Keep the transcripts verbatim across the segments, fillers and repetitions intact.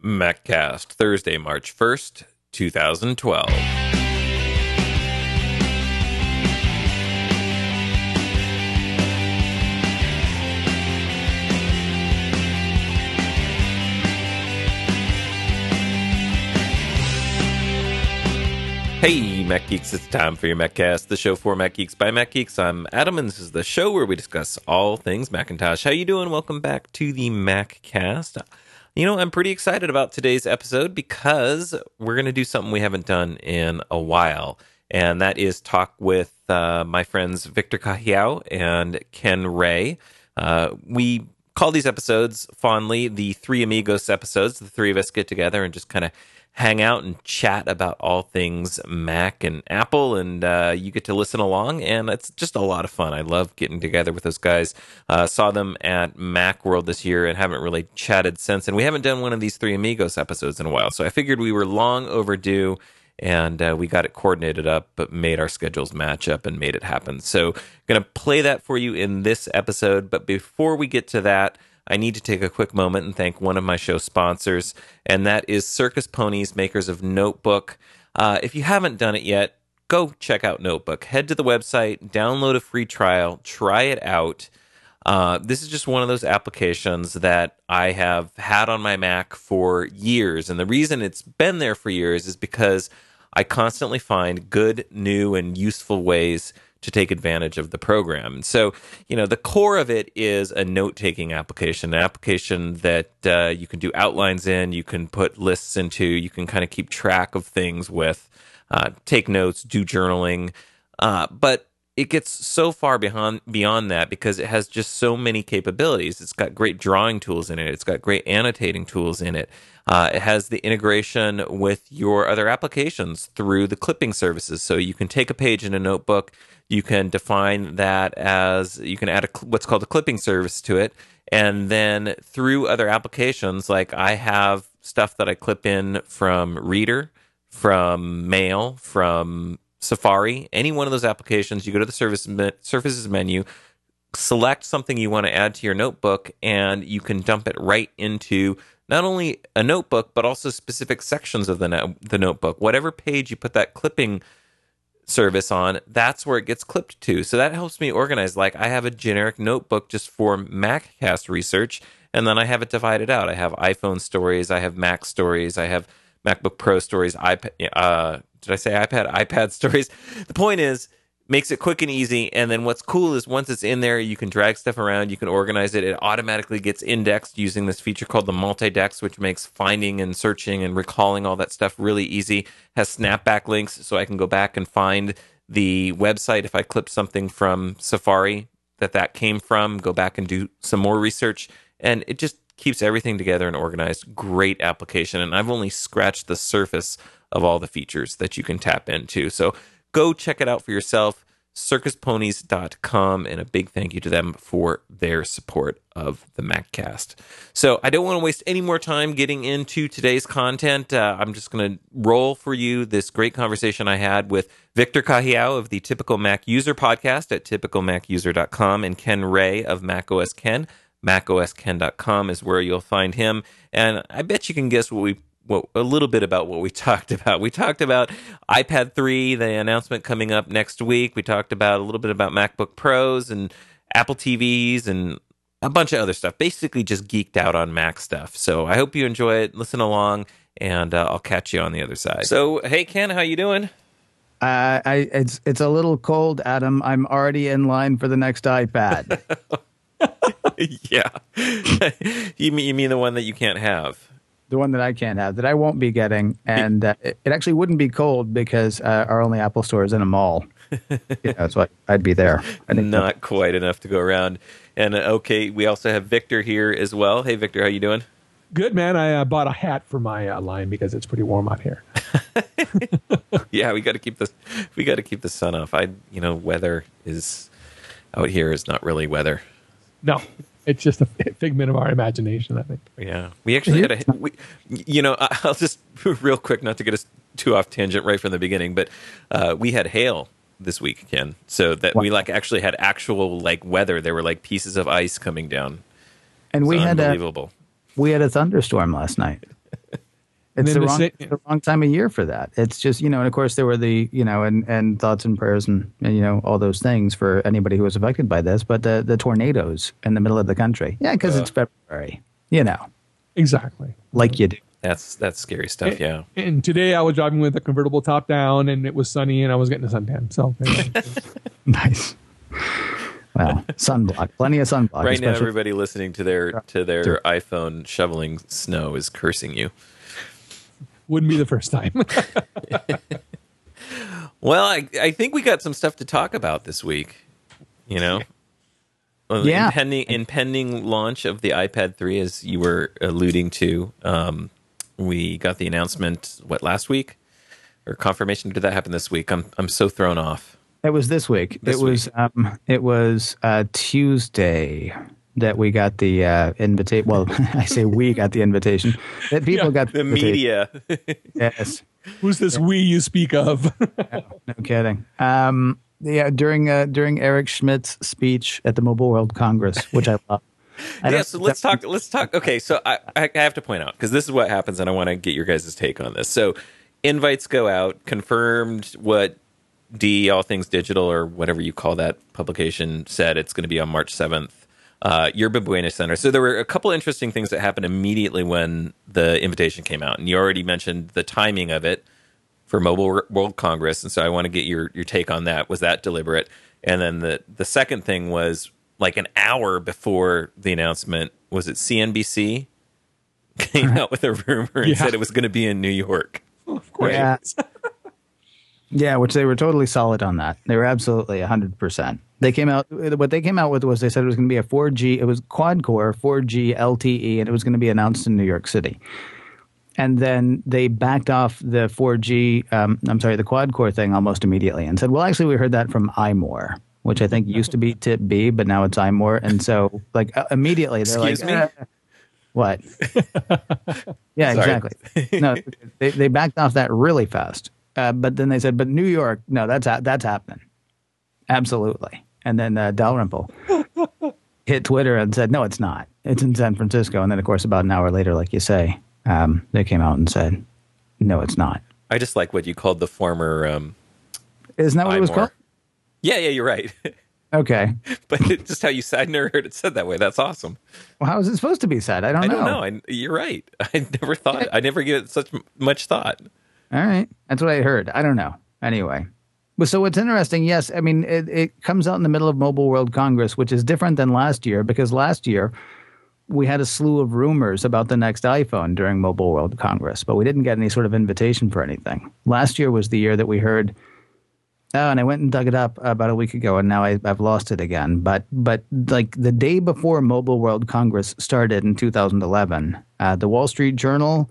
MacCast, Thursday, March first, two thousand twelve. Hey, Mac Geeks, it's time for your MacCast, the show for Mac Geeks by Mac Geeks. I'm Adam, and this is the show where we discuss all things Macintosh. How you doing? Welcome back to the MacCast. You know, I'm pretty excited about today's episode because we're going to do something we haven't done in a while, and that is talk with uh, my friends Victor Cajiao and Ken Ray. Uh, we call these episodes fondly the Three Amigos episodes. The three of us get together and just kind of hang out and chat about all things Mac and Apple, and uh, you get to listen along, and it's just a lot of fun. I love getting together with those guys. Uh, saw them at Macworld this year and haven't really chatted since, and we haven't done one of these Three Amigos episodes in a while, so I figured we were long overdue, and uh, we got it coordinated up, but made our schedules match up and made it happen. So I'm going to play that for you in this episode, but before we get to that, I need to take a quick moment and thank one of my show sponsors, and that is Circus Ponies, makers of Notebook. Uh, if you haven't done it yet, go check out Notebook. Head to the website, download a free trial, try it out. Uh, this is just one of those applications that I have had on my Mac for years, and the reason it's been there for years is because I constantly find good, new, and useful ways to take advantage of the program. So, you know, the core of it is a note-taking application, an application that uh, you can do outlines in, you can put lists into, you can kind of keep track of things with, uh, take notes, do journaling. Uh, but it gets so far beyond beyond that because it has just so many capabilities. It's got great drawing tools in it. It's got great annotating tools in it. Uh, it has the integration with your other applications through the clipping services. So you can take a page in a notebook, you can define that as, you can add a, what's called a clipping service to it, and then through other applications, like I have stuff that I clip in from Reader, from Mail, from Safari, any one of those applications, you go to the service services menu, select something you want to add to your notebook, and you can dump it right into not only a notebook, but also specific sections of the, no- the notebook. Whatever page you put that clipping service on, that's where it gets clipped to. So that helps me organize. Like I have a generic notebook just for MacCast research, and then I have it divided out. I have iPhone stories, I have Mac stories, I have MacBook Pro stories, iPad, uh, did I say iPad? iPad stories. The point is, makes it quick and easy, and then what's cool is once it's in there, you can drag stuff around, you can organize it, it automatically gets indexed using this feature called the multi-dex, which makes finding and searching and recalling all that stuff really easy. Has snapback links, so I can go back and find the website if I clip something from Safari that that came from, go back and do some more research, and it just keeps everything together and organized. Great application, and I've only scratched the surface of all the features that you can tap into. So go check it out for yourself, circus ponies dot com, and a big thank you to them for their support of the MacCast. So I don't want to waste any more time getting into today's content. Uh, I'm just going to roll for you this great conversation I had with Victor Cajiao of the Typical Mac User podcast at typical mac user dot com and Ken Ray of macOS Ken. mac o s ken dot com is where you'll find him. And I bet you can guess what we What, a little bit about what we talked about. We talked about iPad three, the announcement coming up next week. We talked about a little bit about MacBook Pros and Apple T Vs and a bunch of other stuff. Basically just geeked out on Mac stuff. So I hope you enjoy it. Listen along, and uh, I'll catch you on the other side. So, hey, Ken, how you doing? Uh, I it's it's a little cold, Adam. I'm already in line for the next iPad. Yeah. you mean you mean the one that you can't have? The one that I can't have, that I won't be getting. And uh, it, it actually wouldn't be cold because uh, our only Apple store is in a mall. Yeah, so I, I'd be there. I think Not that, quite enough to go around. And, uh, okay, we also have Victor here as well. Hey, Victor, how you doing? Good, man. I uh, bought a hat for my uh, line because it's pretty warm out here. Yeah, we got to keep the we got to keep the sun off. I, you know, weather is out here is not really weather. No, it's just a figment of our imagination, I think. Yeah, we actually had a, we, you know, I'll just real quick, not to get us too off tangent right from the beginning, but uh, we had hail this week, Ken. So that we like actually had actual like weather. There were like pieces of ice coming down. And we had unbelievable. a we had a thunderstorm last night. It's then the the wrong, sa- it's the wrong time of year for that. It's just, you know, and of course there were the, you know, and, and thoughts and prayers and, and, you know, all those things for anybody who was affected by this. But the, the tornadoes in the middle of the country. Yeah, because Uh. it's February, you know, Exactly. like you do. That's that's scary stuff. Yeah. And today I was driving with a convertible top down, and it was sunny, and I was getting a suntan. So Nice. Well, sunblock, plenty of sunblock. Right now, especially- everybody listening to their to their iPhone shoveling snow is cursing you. wouldn't be the first time. Well, I I think we got some stuff to talk about this week. You know, Well, Yeah. impending impending launch of the iPad three, as you were alluding to. Um, we got the announcement what last week, or confirmation? Did that happen this week? I'm I'm so thrown off. It was this week. This it was um, it was uh, Tuesday that we got the uh, invitation. Well, I say we got the invitation. That people Yeah, got The invitation. media. Yes, Who's this we you speak of? no kidding. Um, yeah, during uh, during Eric Schmidt's speech at the Mobile World Congress, which I love. I Yeah, don't- so let's talk. Let's talk. Okay, so I, I have to point out, because this is what happens, and I want to get your guys' take on this. So, invites go out, confirmed what D All Things Digital, or whatever you call that publication, said. It's going to be on March seventh. Uh, Yerba Buena Center. So there were a couple interesting things that happened immediately when the invitation came out, and you already mentioned the timing of it for Mobile World Congress, and so I want to get your your take on that. Was that deliberate? And then the the second thing was, like an hour before the announcement, was it C N B C came out with a rumor and Yeah. said it was going to be in New York? Of course. Yeah. Yeah, which they were totally solid on that. They were absolutely one hundred percent. They came out, what they came out with was they said it was going to be a four G, it was quad core, four G L T E, and it was going to be announced in New York City. And then they backed off the four G, um, I'm sorry, the quad core thing almost immediately and said, well, actually, we heard that from iMore, which I think used to be Tip B, but now it's iMore. And so, like, uh, immediately they're Excuse like, me? "Uh, what? Yeah, Sorry. exactly. No, they, they backed off that really fast. Uh, but then they said, but New York, no, that's ha- that's happening. Absolutely. And then uh, Dalrymple hit Twitter and said, no, it's not. It's in San Francisco. And then, of course, about an hour later, like you say, um, they came out and said, no, it's not. I just like what you called the former. Um, Isn't that what it was iMore. called? Yeah, yeah, you're right. Okay. But it, just how you said, I never heard it said that way. That's awesome. Well, how is it supposed to be said? I don't I know. don't know. I, you're right. I never thought. I never give it such m- much thought. All right. That's what I heard. I don't know. Anyway. But so what's interesting, yes, I mean, it, it comes out in the middle of Mobile World Congress, which is different than last year, because last year we had a slew of rumors about the next iPhone during Mobile World Congress, but we didn't get any sort of invitation for anything. Last year was the year that we heard, oh, and I went and dug it up about a week ago, and now I, I've lost it again. But but like the day before Mobile World Congress started in two thousand eleven, uh, the Wall Street Journal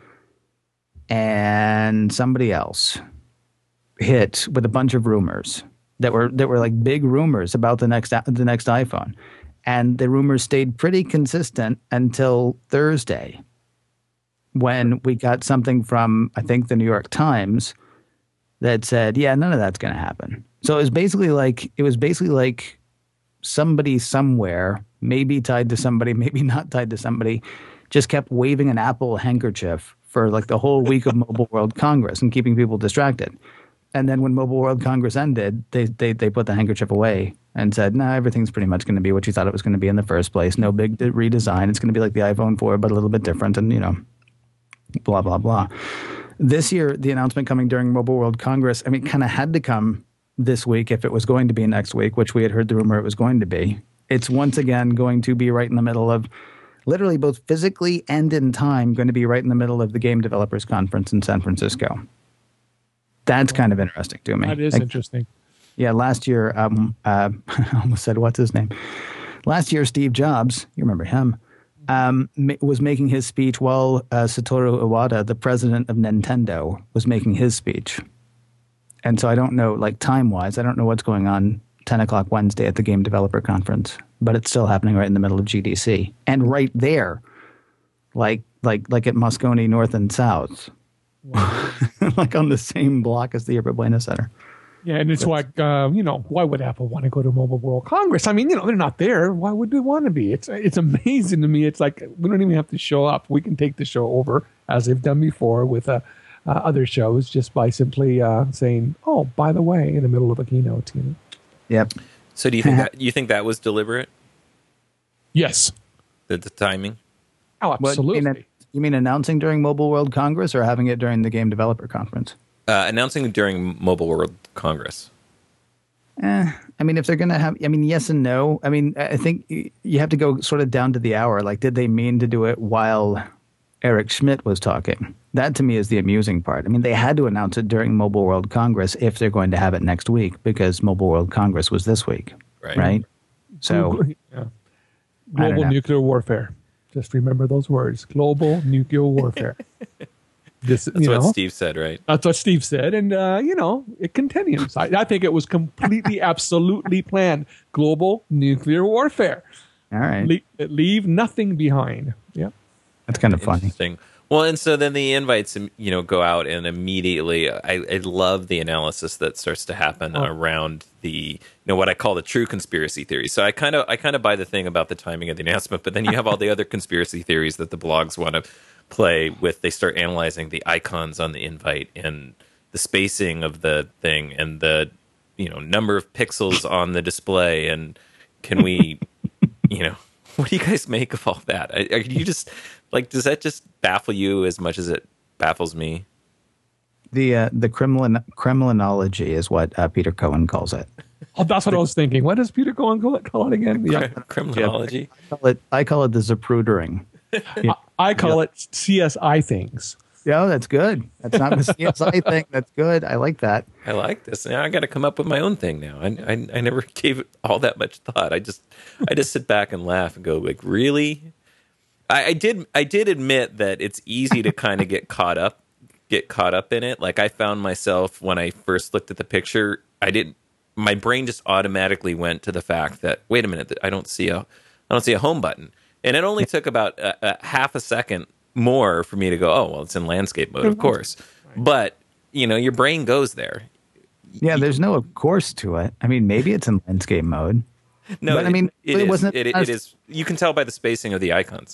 and somebody else hit with a bunch of rumors that were that were like big rumors about the next the next iPhone, and the rumors stayed pretty consistent until Thursday, when we got something from I think the New York Times that said, yeah, none of that's going to happen. So it was basically like it was basically like somebody somewhere, maybe tied to somebody, maybe not tied to somebody, just kept waving an Apple handkerchief for like the whole week of Mobile World Congress and keeping people distracted. And then when Mobile World Congress ended, they they they put the handkerchief away and said, no, nah, everything's pretty much going to be what you thought it was going to be in the first place. No big de- redesign. It's going to be like the iPhone four, but a little bit different, and, you know, blah, blah, blah. This year, the announcement coming during Mobile World Congress, I mean, kind of had to come this week if it was going to be next week, which we had heard the rumor it was going to be. It's once again going to be right in the middle of, literally both physically and in time, going to be right in the middle of the Game Developers Conference in San Francisco. That's kind of interesting to me. That is Like, interesting. yeah, last year, um, uh, I almost said, what's his name? Last year, Steve Jobs, you remember him, um, ma- was making his speech while uh, Satoru Iwata, the president of Nintendo, was making his speech. And so I don't know, like time-wise, I don't know what's going on ten o'clock Wednesday at the Game Developer Conference, but it's still happening right in the middle of G D C. And right there, like like like at Moscone North and South, like on the same block as the Yerba Buena Center. Yeah, and it's like, uh, you know, why would Apple want to go to Mobile World Congress? I mean, you know, they're not there. Why would they want to be? It's it's amazing to me. It's like we don't even have to show up. We can take the show over as they've done before with uh, uh, other shows, just by simply uh, saying, "Oh, by the way," in the middle of a keynote. You know? Yep. So do you think that you think that was deliberate? Yes. The, the timing? Oh, What, absolutely. you, mean, you mean announcing during Mobile World Congress or having it during the Game Developer Conference? Uh, announcing during Mobile World Congress. Eh, I mean, if they're going to have, I mean, yes and no. I mean, I think you have to go sort of down to the hour. Like, did they mean to do it while Eric Schmidt was talking? That to me is the amusing part. I mean, they had to announce it during Mobile World Congress if they're going to have it next week, because Mobile World Congress was this week, Right. right? So, yeah. I don't Global know. nuclear warfare. Just remember those words: global nuclear warfare. This, That's you what know, Steve said, right? That's what Steve said, and uh, you know, it continues. I, I think it was completely, absolutely planned. Global nuclear warfare. all right, Le- leave nothing behind. Yeah. that's kind of funny. Interesting. Well, and so then the invites, you know, go out, and immediately, I, I love the analysis that starts to happen Oh. around the, you know, what I call the true conspiracy theory. So I kind of, I kind of buy the thing about the timing of the announcement, but then you have all the other conspiracy theories that the blogs want to play with. They start analyzing the icons on the invite and the spacing of the thing and the, you know, number of pixels on the display, and can we, you know, what do you guys make of all that? Are you just like, does that just baffle you as much as it baffles me? The uh, the Kremlin Kremlinology is what uh, Peter Cohen calls it. Oh, that's what I was thinking. What does Peter Cohen call it, call it again? Yeah. Criminology. I call it, I call it the Zaprudering. Yeah. I call it C S I things. Yeah, that's good. That's not the C S I thing. That's good. I like that. I like this. Now I got to come up with my own thing now. I, I I never gave it all that much thought. I just I just sit back and laugh and go like, really? I, I did I did admit that it's easy to kind of get caught up get caught up in it. Like I found myself when I first looked at the picture, I didn't. My brain just automatically went to the fact that wait a minute, I don't see a I don't see a home button, and it only took about a, a half a second more for me to go, oh well, it's in landscape mode, of course. But you know, your brain goes there. Yeah, there's no of course to it. I mean, maybe it's in landscape mode. No, But, I mean, it, it is. wasn't- It, it is. You can tell by the spacing of the icons.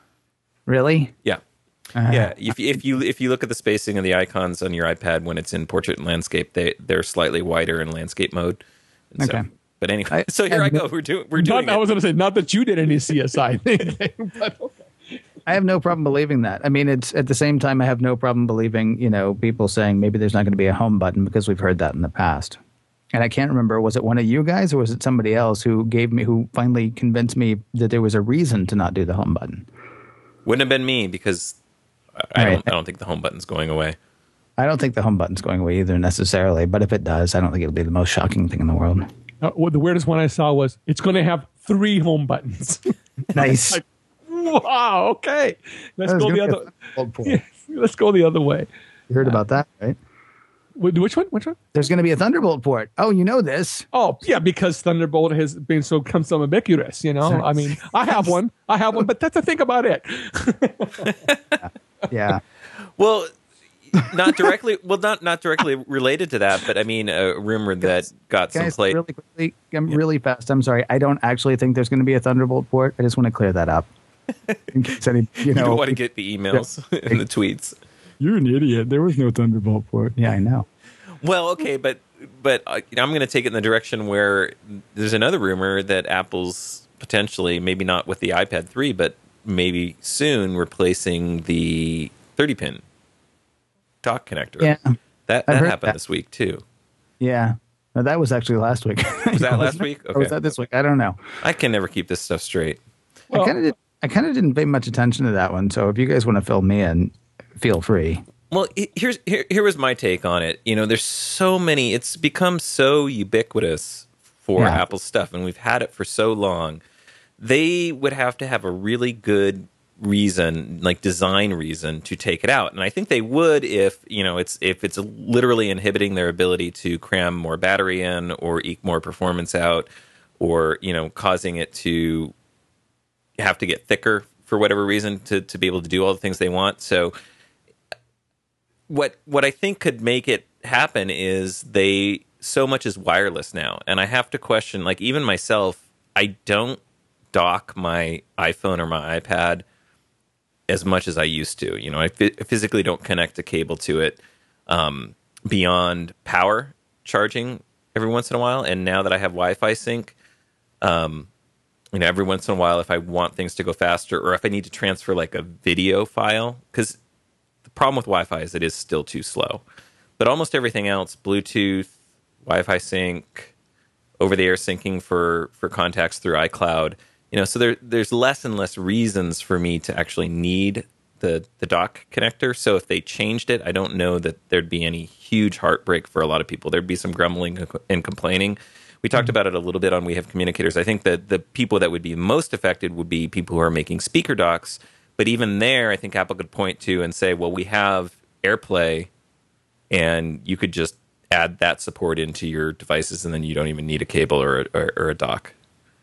Really? Yeah, Uh, yeah. If if you if you look at the spacing of the icons on your iPad when it's in portrait and landscape, they they're slightly wider in landscape mode. And so- Okay. but anyway, I- so here I, I- go. We're doing we're doing Not, I it. was going to say, not that you did any C S I thing, but okay. I have no problem believing that. I mean, it's at the same time, I have no problem believing, you know, people saying maybe there's not going to be a home button because we've heard that in the past. And I can't remember, was it one of you guys or was it somebody else who gave me, who finally convinced me that there was a reason to not do the home button? Wouldn't have been me because I Right. don't I don't think the home button's going away. I don't think the home button's going away either necessarily, but if it does, I don't think it'll be the most shocking thing in the world. Uh, well, the weirdest one I saw was it's going to have three home buttons. Nice. Like, wow, okay. Let's That was go the gonna be other. a Thunderbolt port. Yeah, let's go the other way. You heard about that, right? Wh- Which one? Which one? There's going to be a Thunderbolt port. Oh, you know this. Oh, yeah, because Thunderbolt has been so come so ubiquitous. You know, Sorry. I mean, I have one, I have one, but that's the thing about it. Yeah. Well, not directly. Well, not not directly related to that, but I mean, a rumor that got some Guys, play. really quickly, I'm really fast. I'm sorry. I don't actually think there's going to be a Thunderbolt port. I just want to clear that up. In case any, you You know, don't want to get the emails and the tweets. you're an idiot. There was no Thunderbolt port. Yeah, I know. Well, okay, but but uh, I'm going to take it in the direction where there's another rumor that Apple's potentially, maybe not with the iPad three, but maybe soon replacing the thirty pin dock connector. Yeah. that I've that heard happened that. this week too. Yeah. No, that was actually last week. Was that last Wasn't it? week? Or was Okay. that this week? I don't know. I can never keep this stuff straight. Well- I kind of did. I kind of didn't pay much attention to that one. So if you guys want to fill me in, feel free. Well, he- here's here, here was my take on it. You know, there's so many. It's become so ubiquitous for Yeah. Apple stuff, and we've had it for so long. They would have to have a really good reason, like design reason, to take it out, and I think they would if you know it's if it's literally inhibiting their ability to cram more battery in or eke more performance out, or you know, causing it to have to get thicker for whatever reason to to be able to do all the things they want. So what what I think could make it happen is they so much is wireless now, and I have to question, like even myself, I don't dock my iPhone or my iPad as much as I used to. You know, I f- physically don't connect a cable to it um, beyond power charging every once in a while. And now that I have Wi-Fi sync, um, you know, every once in a while, if I want things to go faster or if I need to transfer like a video file, because the problem with Wi-Fi is it is still too slow. But almost everything else, Bluetooth, Wi-Fi sync, over-the-air syncing for, for contacts through iCloud, you know, so there there's less and less reasons for me to actually need the the dock connector. So if they changed it, I don't know that there'd be any huge heartbreak for a lot of people. There'd be some grumbling and complaining. We talked about it a little bit on We Have Communicators. I think that the people that would be most affected would be people who are making speaker docks. But even there, I think Apple could point to and say, well, we have AirPlay, and you could just add that support into your devices, and then you don't even need a cable or a, or, or a dock.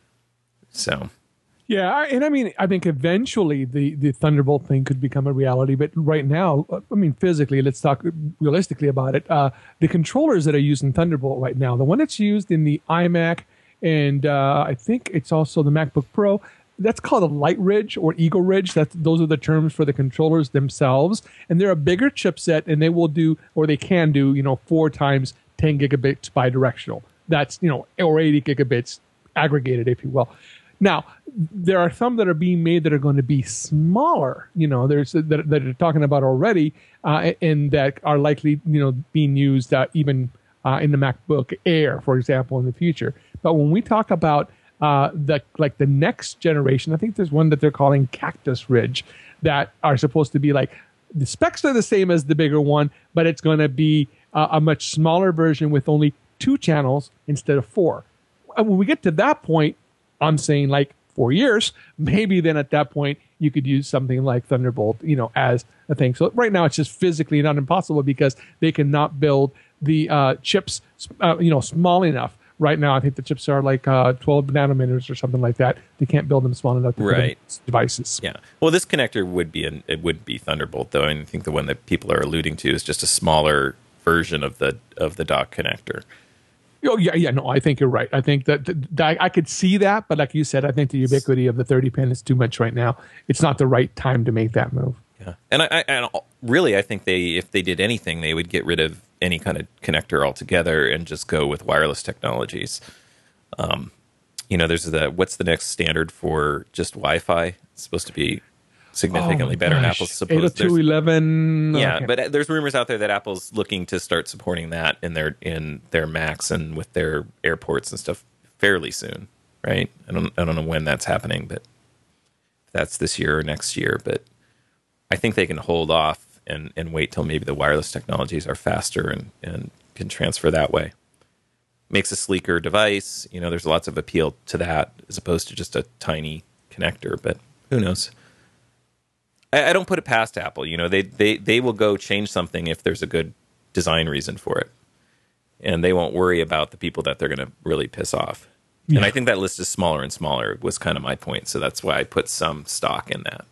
So... Yeah, I- and I mean, I think eventually the, the Thunderbolt thing could become a reality. But right now, uh, I mean, physically, let's talk realistically about it. Uh, the controllers that are using Thunderbolt right now, the one that's used in the iMac, and uh, I think it's also the MacBook Pro, that's called a Light Ridge or Eagle Ridge. That's, those are the terms for the controllers themselves. And they're a bigger chipset, and they will do, or they can do, you know, four times ten gigabits bidirectional. That's, you know, or eighty gigabits aggregated, if you will. Now, there are some that are being made that are going to be smaller. You know, there's that, that are talking about already, uh, and that are likely, you know, being used uh, even uh, in the MacBook Air, for example, in the future. But when we talk about uh, the like the next generation, I think there's one that they're calling Cactus Ridge that are supposed to be like the specs are the same as the bigger one, but it's going to be uh, a much smaller version with only two channels instead of four. And when we get to that point, I'm saying like four years, maybe then at that point you could use something like Thunderbolt, you know, as a thing. So right now it's just physically not impossible because they cannot build the uh, chips, uh, you know, small enough. Right now, I think the chips are like uh, twelve nanometers or something like that. They can't build them small enough to put right. in devices. Yeah. Well, this connector would be an, it would be Thunderbolt, though. And I think the one that people are alluding to is just a smaller version of the of the dock connector. Oh, yeah, yeah, no, I think you're right. I think that, that I could see that, but like you said, I think the ubiquity of the thirty pin is too much right now. It's not the right time to make that move. Yeah, and I, I and really, I think they, if they did anything, they would get rid of any kind of connector altogether and just go with wireless technologies. Um, you know, there's the what's the next standard for just Wi-Fi? It's supposed to be significantly oh better. And gosh. Apple's supposed eight oh two dot eleven Yeah, okay. but there's rumors out there that Apple's looking to start supporting that in their in their Macs and with their airports and stuff fairly soon, right? I don't I don't know when that's happening, but if that's this year or next year. But I think they can hold off and, and wait till maybe the wireless technologies are faster and, and can transfer that way. Makes a sleeker device. You know, there's lots of appeal to that as opposed to just a tiny connector, but who knows? I, I don't put it past Apple. You know, they, they, they will go change something if there's a good design reason for it. And they won't worry about the people that they're going to really piss off. Yeah. And I think that list is smaller and smaller was kind of my point. So that's why I put some stock in that.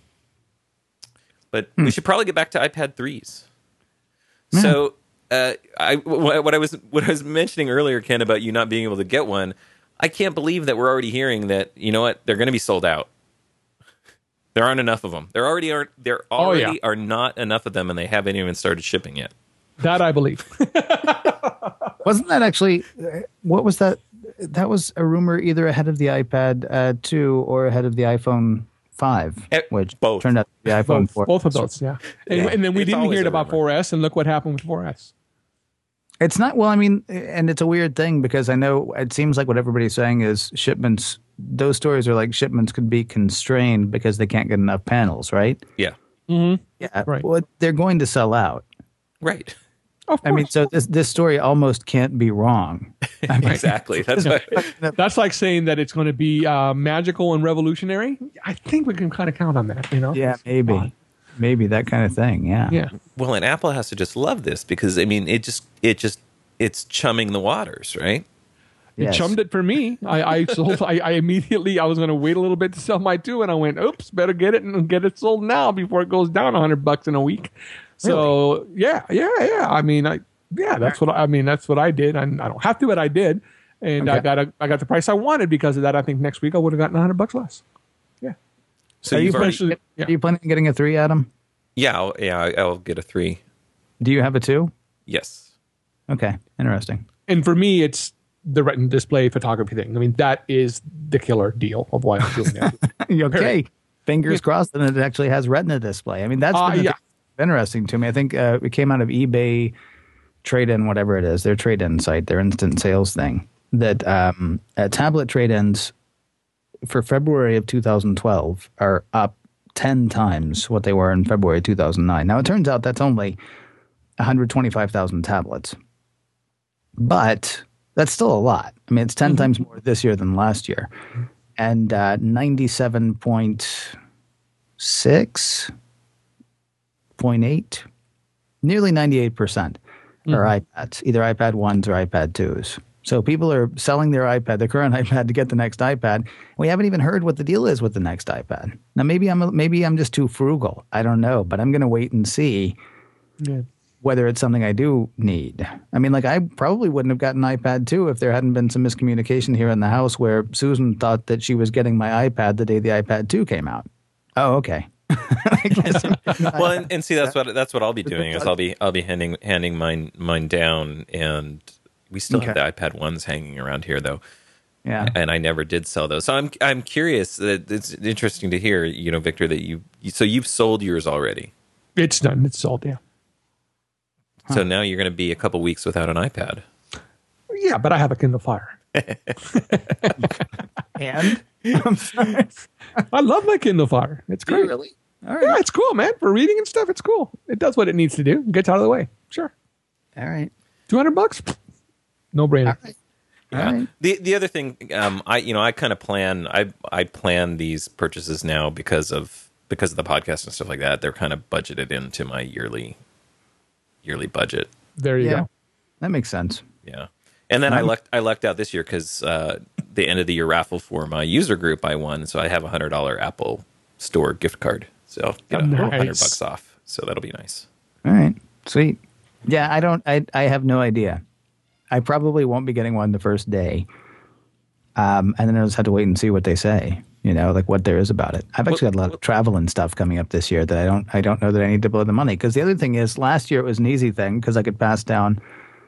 But hmm. we should probably get back to iPad threes. Mm. So uh, I, what I was what I was mentioning earlier, Ken, about you not being able to get one, I can't believe that we're already hearing that, you know what, they're going to be sold out. There aren't enough of them. There already aren't. There already oh, yeah. are not enough of them, and they haven't even started shipping yet. That I believe. Wasn't that actually? What was that? That was a rumor either ahead of the iPad uh, two or ahead of the iPhone five, which both turned out to be the iPhone both, four. Both of those, yeah. And, yeah. and then we It's didn't hear it about rumor. four S, and look what happened with four S. It's not, well, I mean, and it's a weird thing because I know it seems like what everybody's saying is shipments, those stories are like shipments could be constrained because they can't get enough panels, right? Yeah. Mm-hmm. Yeah. Right. Well, they're going to sell out. Right. Of course. I mean, so this this story almost can't be wrong. I mean, Exactly. That's why. That's like saying that it's going to be uh, magical and revolutionary. I think we can kind of count on that, you know? Yeah, maybe. Fun. Maybe that kind of thing, yeah. Yeah. Well, and Apple has to just love this because, I mean, it just, it just, it's chumming the waters, right? It Yes. chummed it for me. I, I sold. I, I immediately. I was going to wait a little bit to sell my two, and I went, "Oops, better get it and get it sold now before it goes down a hundred bucks in a week." So yeah, yeah, yeah. I mean, I yeah, that's what I, I mean. That's what I did. I, I don't have to, but I did, and Okay. I got a, I got the price I wanted because of that. I think next week I would have gotten a hundred bucks less. Yeah. So are you you've already, Especially- yeah. Are you planning on getting a three, Adam? yeah, I'll, yeah, I- I'll get a three. Do you have a two? Yes. Okay, interesting. And for me, it's the retina display photography thing. I mean, that is the killer deal of why I'm doing it. Okay, fingers crossed that it actually has Retina display. I mean, that's Uh, been the yeah. thing that's interesting to me. I think uh, it came out of eBay trade-in, whatever it is, their trade-in site, their instant sales thing. That um, uh, tablet trade-ins for February of two thousand twelve are up ten times what they were in February two thousand nine. Now, it turns out that's only one hundred twenty-five thousand tablets. But that's still a lot. I mean, it's ten mm-hmm. times more this year than last year. And uh, ninety-seven point six, point eight, nearly ninety-eight percent mm-hmm. are iPads, either iPad ones or iPad twos. So people are selling their iPad, their current iPad, to get the next iPad. We haven't even heard what the deal is with the next iPad. Now, maybe I'm maybe I'm just too frugal. I don't know, but I'm going to wait and see Yeah. whether it's something I do need. I mean, like, I probably wouldn't have gotten an iPad two if there hadn't been some miscommunication here in the house where Susan thought that she was getting my iPad the day the iPad two came out. Oh, okay. Well, and, and see, that's what that's what I'll be doing is I'll be I'll be handing handing mine mine down, and we still Okay. have the iPad ones hanging around here though. Yeah. And I never did sell those. So I'm I'm curious. That it's interesting to hear, you know, Victor, that you, you so you've sold yours already. It's done. It's sold, yeah. So now you're going to be a couple weeks without an iPad. Yeah, but I have a Kindle Fire. And I'm sorry. I love my Kindle Fire. It's Do you great. really? All right. Yeah, it's cool, man. For reading and stuff, it's cool. It does what it needs to do. It gets out of the way. Sure. All right. two hundred bucks? No brainer. All right. All Yeah. right. The the other thing, um, I you know I kind of plan I I plan these purchases now because of because of the podcast and stuff like that. They're kind of budgeted into my yearly yearly budget. There you Yeah. go. That makes sense. Yeah, and then I Um, lucked I lucked out this year because uh, the end of the year raffle for my user group I won, so I have a hundred dollar Apple Store gift card, so get a Nice. hundred bucks off. So that'll be nice. All right. Sweet. Yeah, I don't, I, I have no idea. I probably won't be getting one the first day. Um, and then I'll just have to wait and see what they say, you know, like what there is about it. I've actually got a lot of travel and stuff coming up this year that I don't, I don't know that I need to blow the money. Because the other thing is, last year it was an easy thing because I could pass down.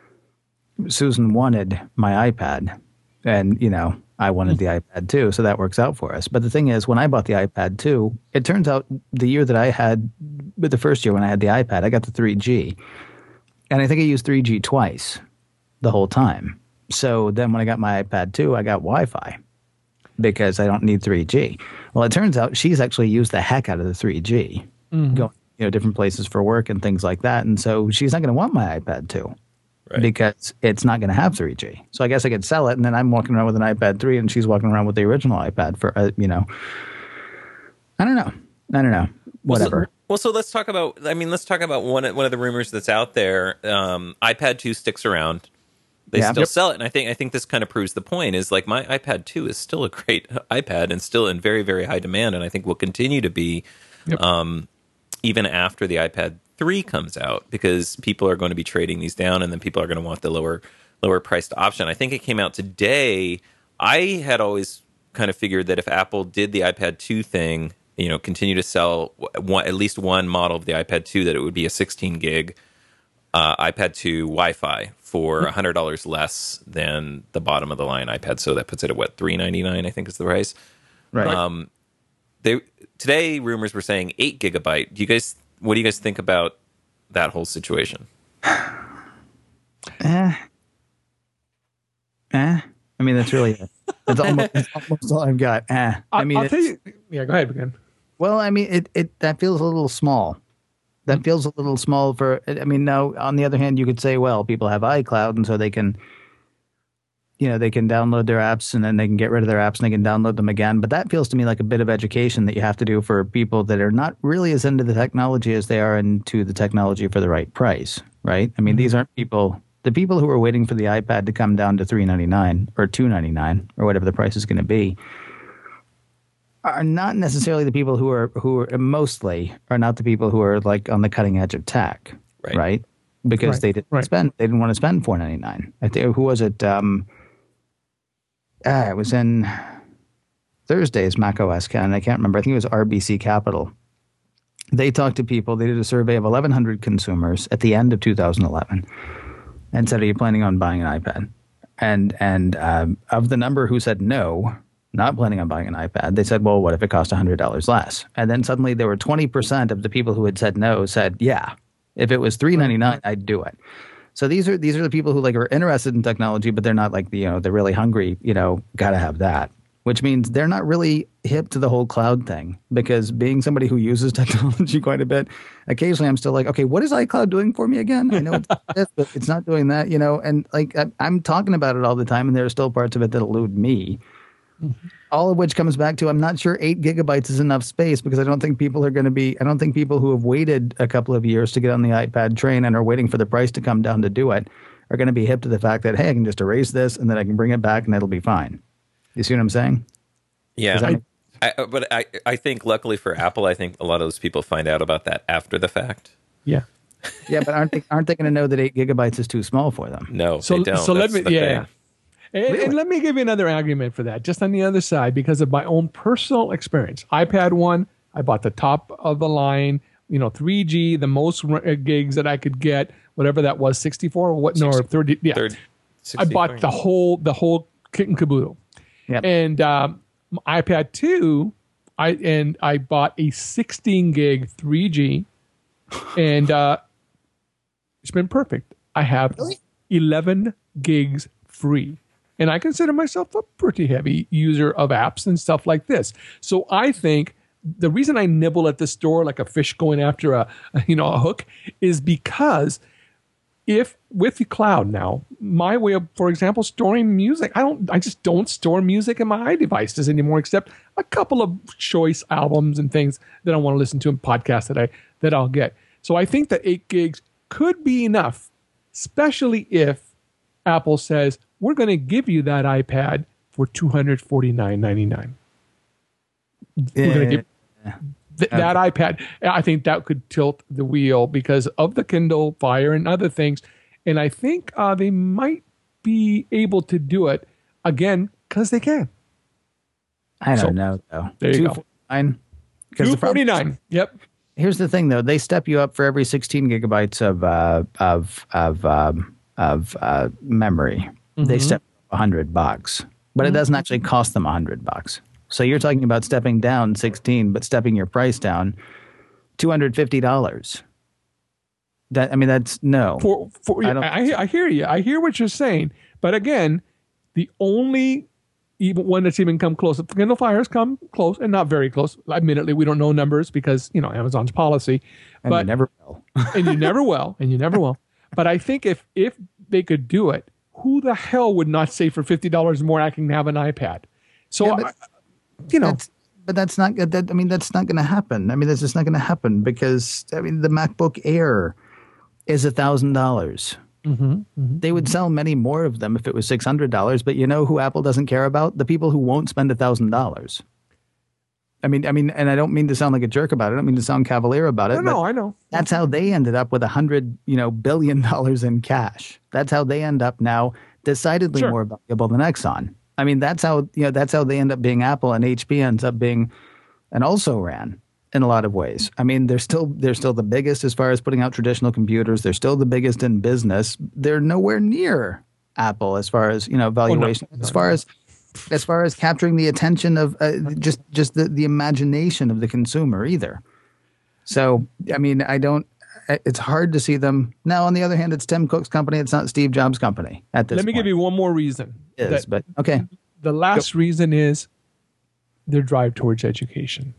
Susan wanted my iPad, and, you know, I wanted the iPad too, so that works out for us. But the thing is, when I bought the iPad two, it turns out the year that I had, the first year when I had the iPad, I got the three G. And I think I used three G twice the whole time. So then when I got my iPad two, I got Wi-Fi because I don't need three G. Well, it turns out she's actually used the heck out of the three G, Mm-hmm. going, you know, different places for work and things like that. And so she's not going to want my iPad two. Right. Because it's not going to have three G. So I guess I could sell it, and then I'm walking around with an iPad three, and she's walking around with the original iPad for, uh, you know, I don't know. I don't know. Whatever. Well, so, well, so let's talk about. I mean, let's talk about one one of the rumors that's out there. Um, iPad two sticks around. They Yeah. still Yep. sell it, and I think I think this kind of proves the point. Is like my iPad two is still a great iPad and still in very very high demand, and I think will continue to be, Yep. um, even after the iPad three comes out, because people are going to be trading these down, and then people are going to want the lower lower priced option. I think it came out today. I had always kind of figured that if Apple did the iPad two thing, you know, continue to sell one, at least one model of the iPad two, that it would be a sixteen gig uh, iPad two Wi-Fi for one hundred dollars less than the bottom of the line iPad. So that puts it at what, three ninety-nine, I think is the price. Right. Um, they today rumors were saying eight gigabyte. Do you guys? What do you guys think about that whole situation? Eh. Eh. I mean, that's really it. That's almost, that's almost all I've got. Eh. I mean, I'll tell it's- you. Yeah, go ahead again. well, I mean, it, it that feels a little small. That feels a little small for, I mean, now, on the other hand, you could say, well, people have iCloud, and so they can, you know, they can download their apps, and then they can get rid of their apps, and they can download them again. But that feels to me like a bit of education that you have to do for people that are not really as into the technology as they are into the technology for the right price, right? I mean, these aren't people, the people who are waiting for the iPad to come down to three ninety-nine or two ninety-nine or whatever the price is going to be, are not necessarily the people who are who are mostly are not the people who are like on the cutting edge of tech, Right. right? Because Right, they didn't right. spend they didn't want to spend four ninety-nine. I think, who was it? Um, ah, it was in Thursday's macOS Can. I can't remember. I think it was R B C Capital. They talked to people. They did a survey of eleven hundred consumers at the end of two thousand eleven and said, are you planning on buying an iPad? And and um, of the number who said no, not planning on buying an iPad, they said, well, what if it cost one hundred dollars less? And then suddenly there were twenty percent of the people who had said no said, yeah, if it was three ninety-nine, I'd do it. So these are these are the people who like are interested in technology, but they're not like, you know, they're really hungry, you know, got to have that, which means they're not really hip to the whole cloud thing, because being somebody who uses technology quite a bit, occasionally I'm still like, okay, what is iCloud doing for me again? I know it's this, but it's not doing that, you know, and like I, I'm talking about it all the time, and there are still parts of it that elude me. Mm-hmm. All of which comes back to, I'm not sure eight gigabytes is enough space, because I don't think people are going to be, I don't think people who have waited a couple of years to get on the iPad train and are waiting for the price to come down to do it are going to be hip to the fact that, hey, I can just erase this and then I can bring it back and it'll be fine. You see what I'm saying? Yeah. I, I, but I, I think luckily for Apple, I think a lot of those people find out about that after the fact. Yeah. Yeah, but aren't they, aren't they going to know that eight gigabytes is too small for them? No, so, they don't. So That's let me, yeah. Thing. And, Really? and let me give you another argument for that, just on the other side, because of my own personal experience. iPad one, I bought the top of the line, you know, three G, the most gigs that I could get, whatever that was, sixty-four or what? No, or thirty. Yeah, thirty, I bought the whole the whole kit and caboodle. Yep. And um, iPad two, I and I bought a sixteen gig three G, and uh, it's been perfect. I have Really? eleven gigs free. And I consider myself a pretty heavy user of apps and stuff like this. So I think the reason I nibble at the store like a fish going after a, you know, a hook is because if with the cloud now, my way of, for example, storing music, I don't, I just don't store music in my iDevices anymore, except a couple of choice albums and things that I want to listen to in podcasts that I, that I'll get. So I think that eight gigs could be enough, especially if Apple says, we're going to give you that iPad for two hundred forty-nine ninety-nine. Yeah. We're going to give th- Okay. that iPad. I think that could tilt the wheel because of the Kindle Fire and other things. And I think uh, they might be able to do it again because they can. I don't So, know, though. there you go. two forty-nine Because two the problem- forty-nine. Yep. Here's the thing, though. They step you up for every sixteen gigabytes of uh, of of um, of uh, memory. Mm-hmm. They step up a hundred bucks, but mm-hmm. it doesn't actually cost them a hundred bucks. So you're talking about stepping down sixteen, but stepping your price down two hundred fifty dollars. That I mean, that's no. For, for, I I, don't- I, I hear you. I hear what you're saying. But again, the only even one that's even come close, the Kindle Fire has come close, and not very close. Admittedly, we don't know numbers because, you know, Amazon's policy. And but, you never will. and you never will. And you never will. But I think if if they could do it, who the hell would not say for fifty dollars more I can have an iPad? So, Yeah, but- I, you know. That's, but that's not that. I mean, that's not going to happen. I mean, that's just not going to happen because I mean, the MacBook Air is a thousand dollars. They would sell many more of them if it was six hundred dollars. But you know who Apple doesn't care about? The people who won't spend a thousand dollars. I mean, I mean, and I don't mean to sound like a jerk about it. I don't mean to sound cavalier about it. No, but no, I know. That's how they ended up with a hundred, you know, billion dollars in cash. That's how they end up now, decidedly Sure. more valuable than Exxon. I mean, that's how you know that's how they end up being Apple, and H P ends up being, and also ran in a lot of ways. I mean, they're still they're still the biggest as far as putting out traditional computers. They're still the biggest in business. They're nowhere near Apple as far as you know valuation. no, no, as far no. as as far as capturing the attention of uh, just just the, the imagination of the consumer either. So I mean, I don't. It's hard to see them now. On the other hand, it's Tim Cook's company. It's not Steve Jobs' company at this. Let me point. give you one more reason. It is, that- but okay. The last reason is their drive towards education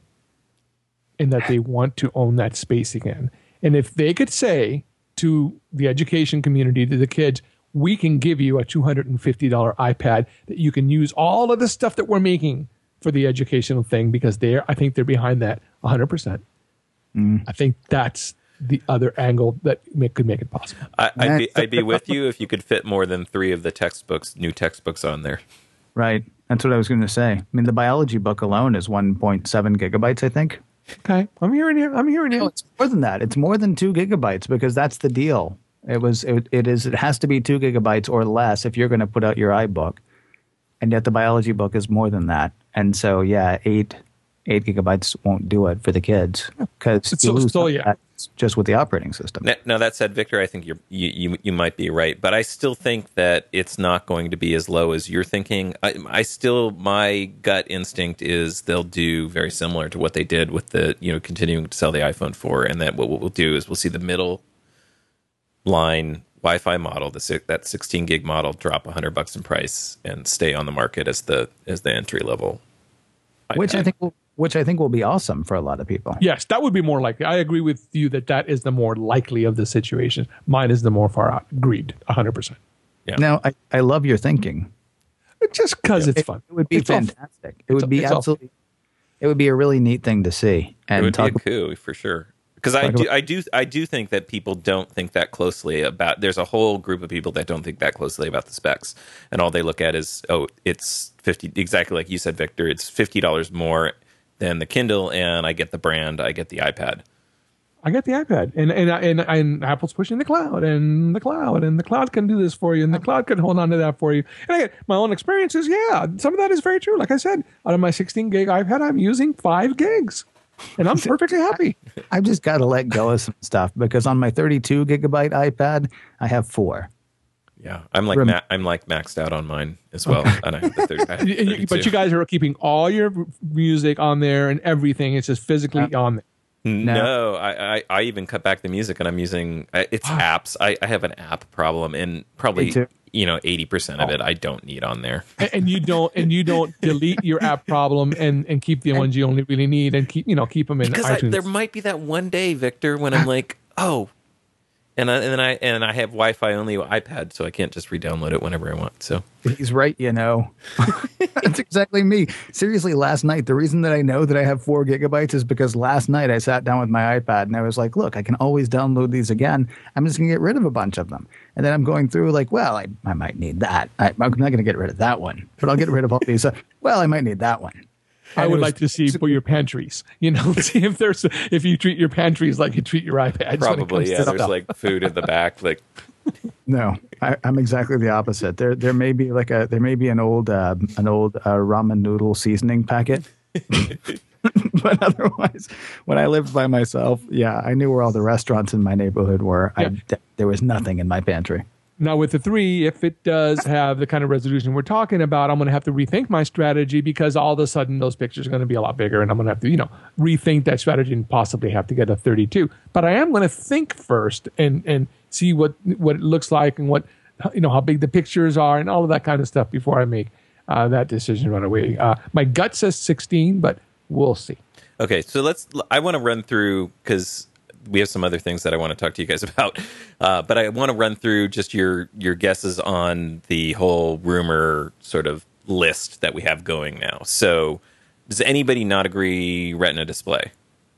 and that they want to own that space again. And if they could say to the education community, to the kids, we can give you a two hundred fifty dollars iPad that you can use all of the stuff that we're making for the educational thing, because they're, I think they're behind that one hundred percent. Mm. I think that's the other angle that make, could make it possible. I, I'd be I'd be with you if you could fit more than three of the textbooks, new textbooks on there. Right. That's what I was going to say. I mean, the biology book alone is one point seven gigabytes, I think. Okay, I'm hearing you. I'm hearing No, you. it's more than that. It's more than two gigabytes because that's the deal. It was. It, it is. It has to be two gigabytes or less if you're going to put out your iBook. and yet the biology book is more than that. And so, yeah, eight eight gigabytes won't do it for the kids because you So- lose so, some of yeah. that just with the operating system. Now, now that said, Victor, I think you're, you you you might be right, but I still think that it's not going to be as low as you're thinking. I, I still, my gut instinct is they'll do very similar to what they did with the, you know, continuing to sell the iPhone four, and that what we'll do is we'll see the middle line Wi-Fi model, the si- that sixteen gig model, drop a hundred bucks in price and stay on the market as the as the entry level. Which iPad. I think will, which I think will be awesome for a lot of people. Yes, that would be more likely. I agree with you that that is the more likely of the situation. Mine is the more far out. Agreed, one hundred percent. Yeah. Now, I, I love your thinking. Just because it's It, fun. it would be It's all- fantastic. it would it's- be it's all- absolutely. It would be a really neat thing to see It and would talk. be a coup for sure. Because I talk do, about- I do, I do think that people don't think that closely about. There's a whole group of people that don't think that closely about the specs, and all they look at is, oh, it's fifty. Exactly like you said, Victor. It's fifty dollars more than the Kindle, and I get the brand, I get the iPad. I got the iPad, and and and, and Apple's pushing the cloud, and the cloud, and the cloud can do this for you, and the cloud can hold on to that for you. And I get my own experiences. Yeah, some of that is very true. Like I said, out of my sixteen gig iPad, I'm using five gigs, and I'm perfectly happy. I've just got to let go of some stuff because on my thirty-two gigabyte iPad, I have four. Yeah, I'm like Rem- ma- I'm like maxed out on mine as well, and I have the thirty, I have And the you- but thirty-two. you guys are keeping all your music on there and everything. It's just physically on there. No, I, I, I even cut back the music, and I'm using I- it's apps. I, I have an app problem, and Me probably too. you know eighty percent of it I don't need on there. And, and you don't and you don't delete your app problem and and keep the ones you only really need and keep you know keep them in Because I, iTunes. there might be that one day, Victor, when I'm like, oh, and I, and then I and I have Wi-Fi only iPad, so I can't just re-download it whenever I want. So He's right, you know. That's exactly me. Seriously, last night, the reason that I know that I have four gigabytes is because last night I sat down with my iPad and I was like, look, I can always download these again. I'm just going to get rid of a bunch of them. And then I'm going through like, well, I, I might need that. I, I'm not going to get rid of that one, but I'll get rid of all these. Uh, well, I might need that one. I And it would was- like to see for your pantries. You know, see if there's if you treat your pantries like you treat your iPads. when it probably, comes yeah, to there's stuff. like food in the back, like No, I, I'm exactly the opposite. There, there may be like a there may be an old uh, an old uh, ramen noodle seasoning packet, but otherwise, when I lived by myself, yeah, I knew where all the restaurants in my neighborhood were. Yeah. I, there was nothing in my pantry. Now with the three, if it does have the kind of resolution we're talking about, I'm going to have to rethink my strategy because all of a sudden those pictures are going to be a lot bigger, and I'm going to have to, you know, rethink that strategy and possibly have to get a thirty-two. But I am going to think first and and see what what it looks like and what you know how big the pictures are and all of that kind of stuff before I make uh, that decision right away. Uh, my gut says sixteen, but we'll see. okay. So let's. I want to run through because we have some other things that I want to talk to you guys about, uh, but I want to run through just your your guesses on the whole rumor sort of list that we have going now. So, does anybody not agree Retina display?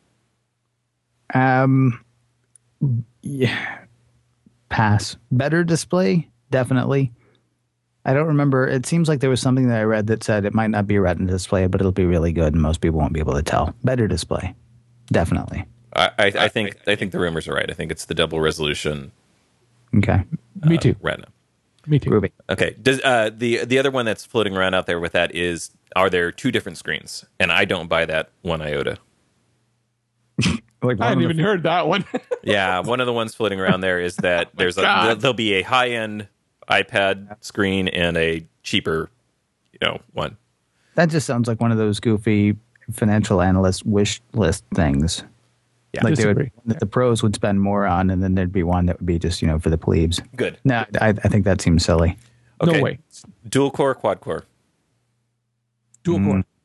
Um, yeah, pass. Better display, definitely. I don't remember. It seems like there was something that I read that said it might not be a Retina display, but it'll be really good, and most people won't be able to tell. Better display, definitely. I, I, I think I think the rumors are right. I think it's the double resolution Okay, Me too. Retina. Me too. groovy. Okay. Does uh, the the other one that's floating around out there with that is are there two different screens? And I don't buy that one iota. Like I hadn't one of even the- heard that one. Yeah, one of the ones floating around there is that there's a God. there'll be a high end iPad screen and a cheaper, you know, one. That just sounds like one of those goofy financial analyst wish list things. Yeah. Like they would, Disagree. that the pros would spend more on, and then there'd be one that would be just you know for the plebes. Good. No, I, I think that seems silly. Okay. No way. Dual core, quad core. Dual Mm. core.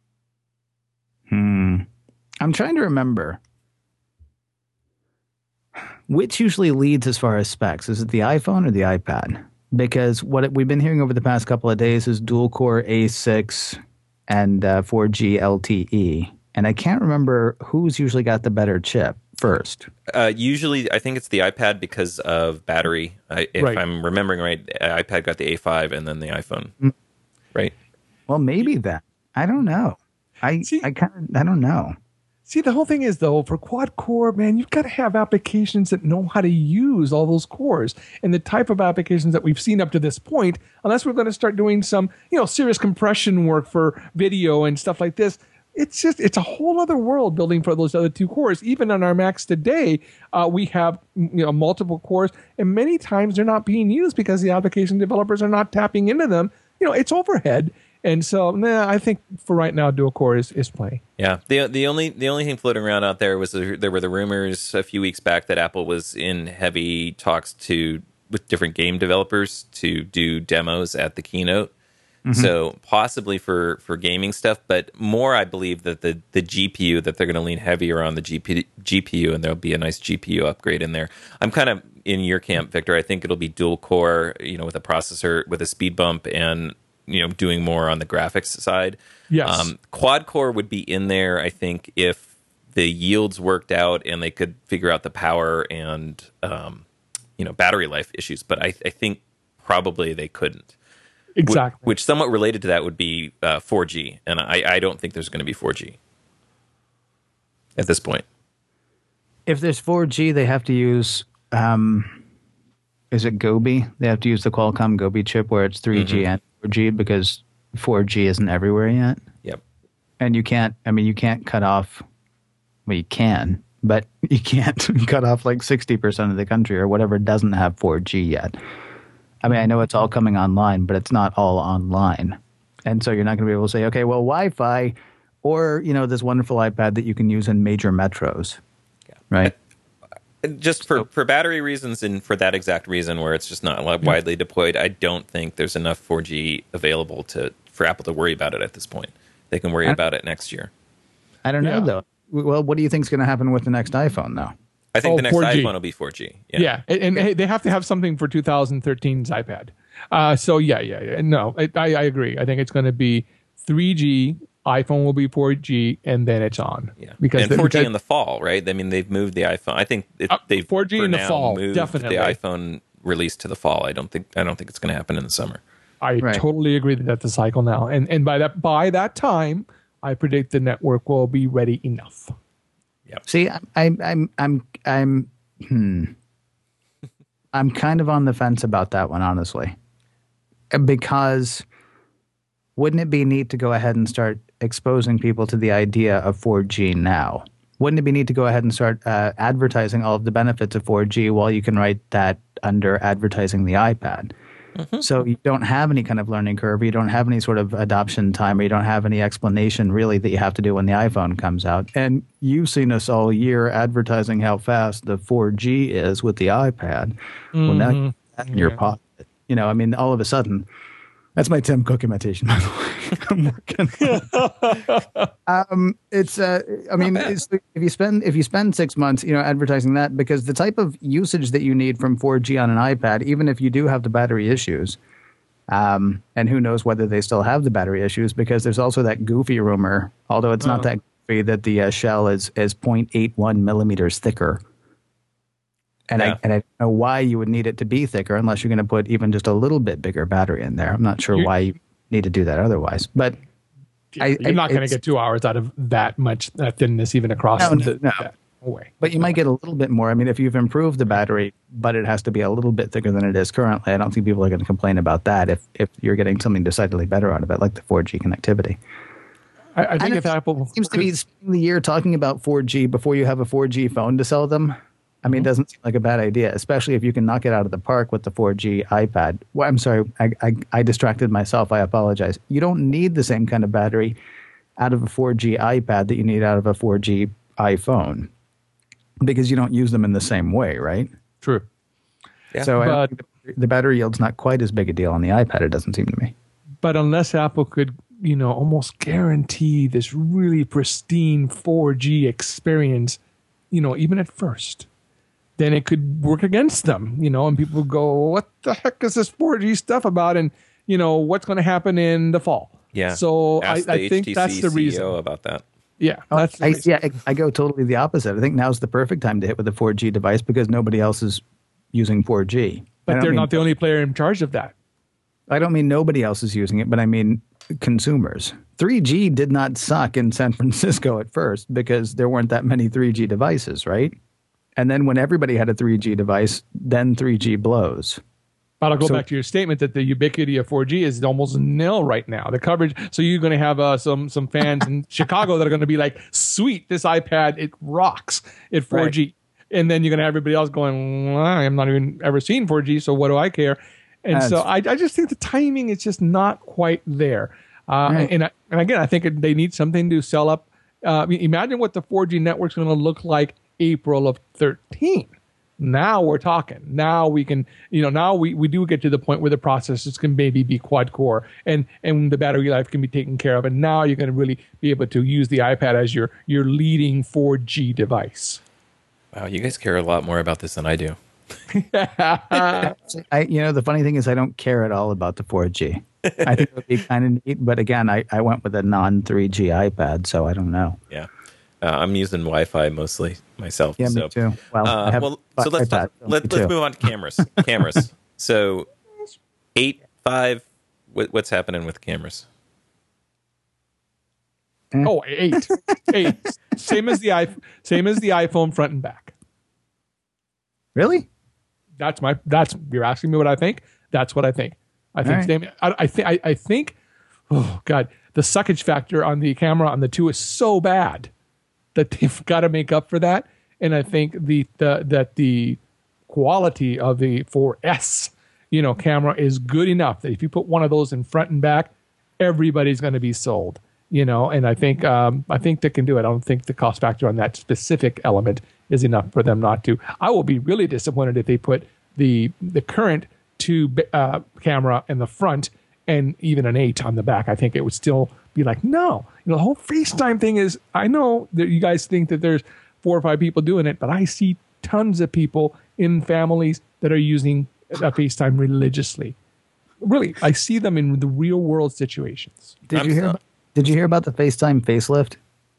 Hmm. I'm trying to remember. Which usually leads as far as specs? Is it the iPhone or the iPad? Because what it- we've been hearing over the past couple of days is dual core A six and uh, four G L T E. And I can't remember who's usually got the better chip first. Uh, usually, I think it's the iPad because of battery. I, if Right. I'm remembering right, uh, iPad got the A five and then the iPhone. Right. Well, maybe that. I don't know. I See- I kind of I don't know. See, the whole thing is, though, for quad core, man, you've got to have applications that know how to use all those cores. And the type of applications that we've seen up to this point, unless we're going to start doing some, you know, serious compression work for video and stuff like this, it's just, it's a whole other world building for those other two cores. Even on our Macs today, uh, we have, you know, multiple cores, and many times they're not being used because the application developers are not tapping into them. You know, it's overhead. And so, nah, I think for right now, dual core is, is playing. Yeah, the the only the only thing floating around out there was the, there were the rumors a few weeks back that Apple was in heavy talks to with different game developers to do demos at the keynote. Mm-hmm. So possibly for, for gaming stuff, but more I believe that the, the G P U, that they're going to lean heavier on the G P, G P U, and there'll be a nice G P U upgrade in there. I'm kind of in your camp, Victor. I think it'll be dual core, you know, with a processor with a speed bump and, you know, doing more on the graphics side. Yes. Um, quad core would be in there, I think, if the yields worked out and they could figure out the power and, um, you know, battery life issues. But I, I think probably they couldn't. Exactly. Which, which somewhat related to that would be uh, four G. And I, I don't think there's going to be four G at this point. If there's four G, they have to use... Um, is it Gobi? They have to use the Qualcomm Gobi chip where it's three G mm-hmm. and four G because four G isn't everywhere yet. Yep. And you can't, I mean, you can't cut off, well, you can, but you can't cut off like sixty percent of the country or whatever doesn't have four G yet. I mean, I know it's all coming online, but it's not all online. And so you're not going to be able to say, okay, well, Wi-Fi or, you know, this wonderful iPad that you can use in major metros, yeah. right? Just for, for battery reasons and for that exact reason where it's just not widely deployed, I don't think there's enough four G available to for Apple to worry about it at this point. They can worry about it next year. I don't know, yeah. though. Well, what do you think is going to happen with the next iPhone, though? I think oh, the next four G. iPhone will be four G. Yeah, yeah. and, and hey, they have to have something for twenty thirteen's iPad. Uh, so, yeah, yeah, yeah. No, I, I agree. I think it's going to be three G, iPhone will be four G, and then it's on. Yeah, because and four G because, in the fall, right? I mean, they've moved the iPhone. I think it, uh, they've four G for in the now fall, moved definitely. the iPhone release to the fall. I don't think I don't think it's going to happen in the summer. I right. totally agree that that's the cycle now, and and by that by that time, I predict the network will be ready enough. Yep. See, I, I, I'm I'm I'm hmm. I'm kind of on the fence about that one, honestly, because wouldn't it be neat to go ahead and start exposing people to the idea of four G now? Wouldn't it be neat to go ahead and start uh, advertising all of the benefits of four G while you can write that under advertising the iPad? Mm-hmm. So you don't have any kind of learning curve, you don't have any sort of adoption time, or you don't have any explanation really that you have to do when the iPhone comes out. And you've seen us all year advertising how fast the four G is with the iPad. Mm-hmm. Well, now you have that in your pocket. You know, I mean, all of a sudden, that's my Tim Cook imitation, by the way. I'm working. um, it's, uh, I mean, it's, if you spend if you spend six months, you know, advertising that, because the type of usage that you need from four G on an iPad, even if you do have the battery issues, um, and who knows whether they still have the battery issues, because there's also that goofy rumor, although it's oh. not that goofy, that the uh, shell is is zero point eight one millimeters thicker. And yeah. I and I don't know why you would need it to be thicker unless you're going to put even just a little bit bigger battery in there. I'm not sure you're, why you need to do that otherwise. But yeah, I, you're not going to get two hours out of that much uh, thinness even across no, the no. that way. But you might get a little bit more. I mean, if you've improved the battery, but it has to be a little bit thicker than it is currently, I don't think people are going to complain about that if if you're getting something decidedly better out of it, like the four G connectivity. I, I think if Apple seems could, to be spending the year talking about four G before you have a four G phone to sell them. I mean, it doesn't seem like a bad idea, especially if you can knock it out of the park with the four G iPad. Well, I'm sorry, I, I, I distracted myself. I apologize. You don't need the same kind of battery out of a four G iPad that you need out of a four G iPhone because you don't use them in the same way, right? True. Yeah. So but, I think the battery yield's not quite as big a deal on the iPad, it doesn't seem to me. But unless Apple could, you know, almost guarantee this really pristine four G experience, you know, even at first, then it could work against them, you know, and people go, what the heck is this four G stuff about? And, you know, what's going to happen in the fall? Yeah. So I, I think H T C that's the reason. C E O about that. Yeah. Oh, that's the I, reason. yeah, I, I go totally the opposite. I think now's the perfect time to hit with a four G device because nobody else is using four G. But they're mean, not the only player in charge of that. I don't mean nobody else is using it, but I mean consumers. three G did not suck in San Francisco at first because there weren't that many three G devices, right? And then when everybody had a three G device, then three G blows. But I'll go So- back to your statement that the ubiquity of four G is almost nil right now. The coverage. So you're going to have uh, some some fans in Chicago that are going to be like, "Sweet, this iPad it rocks at four G," right. And then you're going to have everybody else going, well, "I'm not even ever seen four G, so what do I care?" And That's- so I, I just think the timing is just not quite there. Uh, Right. and I- and again, I think they need something to sell up. Uh, I mean, imagine what the four G network's going to look like April of thirteen. Now we're talking. Now we can, you know, now we, we do get to the point where the processors can maybe be quad core and, and the battery life can be taken care of. And now you're going to really be able to use the iPad as your, your leading four G device. Wow, you guys care a lot more about this than I do. I, you know, the funny thing is I don't care at all about the four G. I think it would be kind of neat, but again, I, I went with a non three G iPad, so I don't know. Yeah. Uh, I'm using Wi-Fi mostly myself. Yeah, so. me too. Well, Uh, I have well, a so let's iPad, talk, so let, me let's too. move on to cameras. Cameras. So eight, five. What, what's happening with cameras? Oh, eight, eight. Same as the iPhone, same as the iPhone front and back. Really? That's my. That's you're asking me what I think. That's what I think. I think. All right. Same, I, I think. I, I think. Oh God, the suckage factor on the camera on the two is so bad that they've got to make up for that. And I think the, the that the quality of the four S, you know, camera is good enough that if you put one of those in front and back, everybody's going to be sold. You know, and I think um, I think they can do it. I don't think the cost factor on that specific element is enough for them not to. I will be really disappointed if they put the the current two uh, camera in the front and even an eight on the back. I think it would still be like, no. You know, the whole FaceTime thing is, I know that you guys think that there's four or five people doing it, but I see tons of people in families that are using uh, FaceTime religiously. Really, I see them in the real world situations. Did I'm you hear? so- About, did you hear about the FaceTime facelift?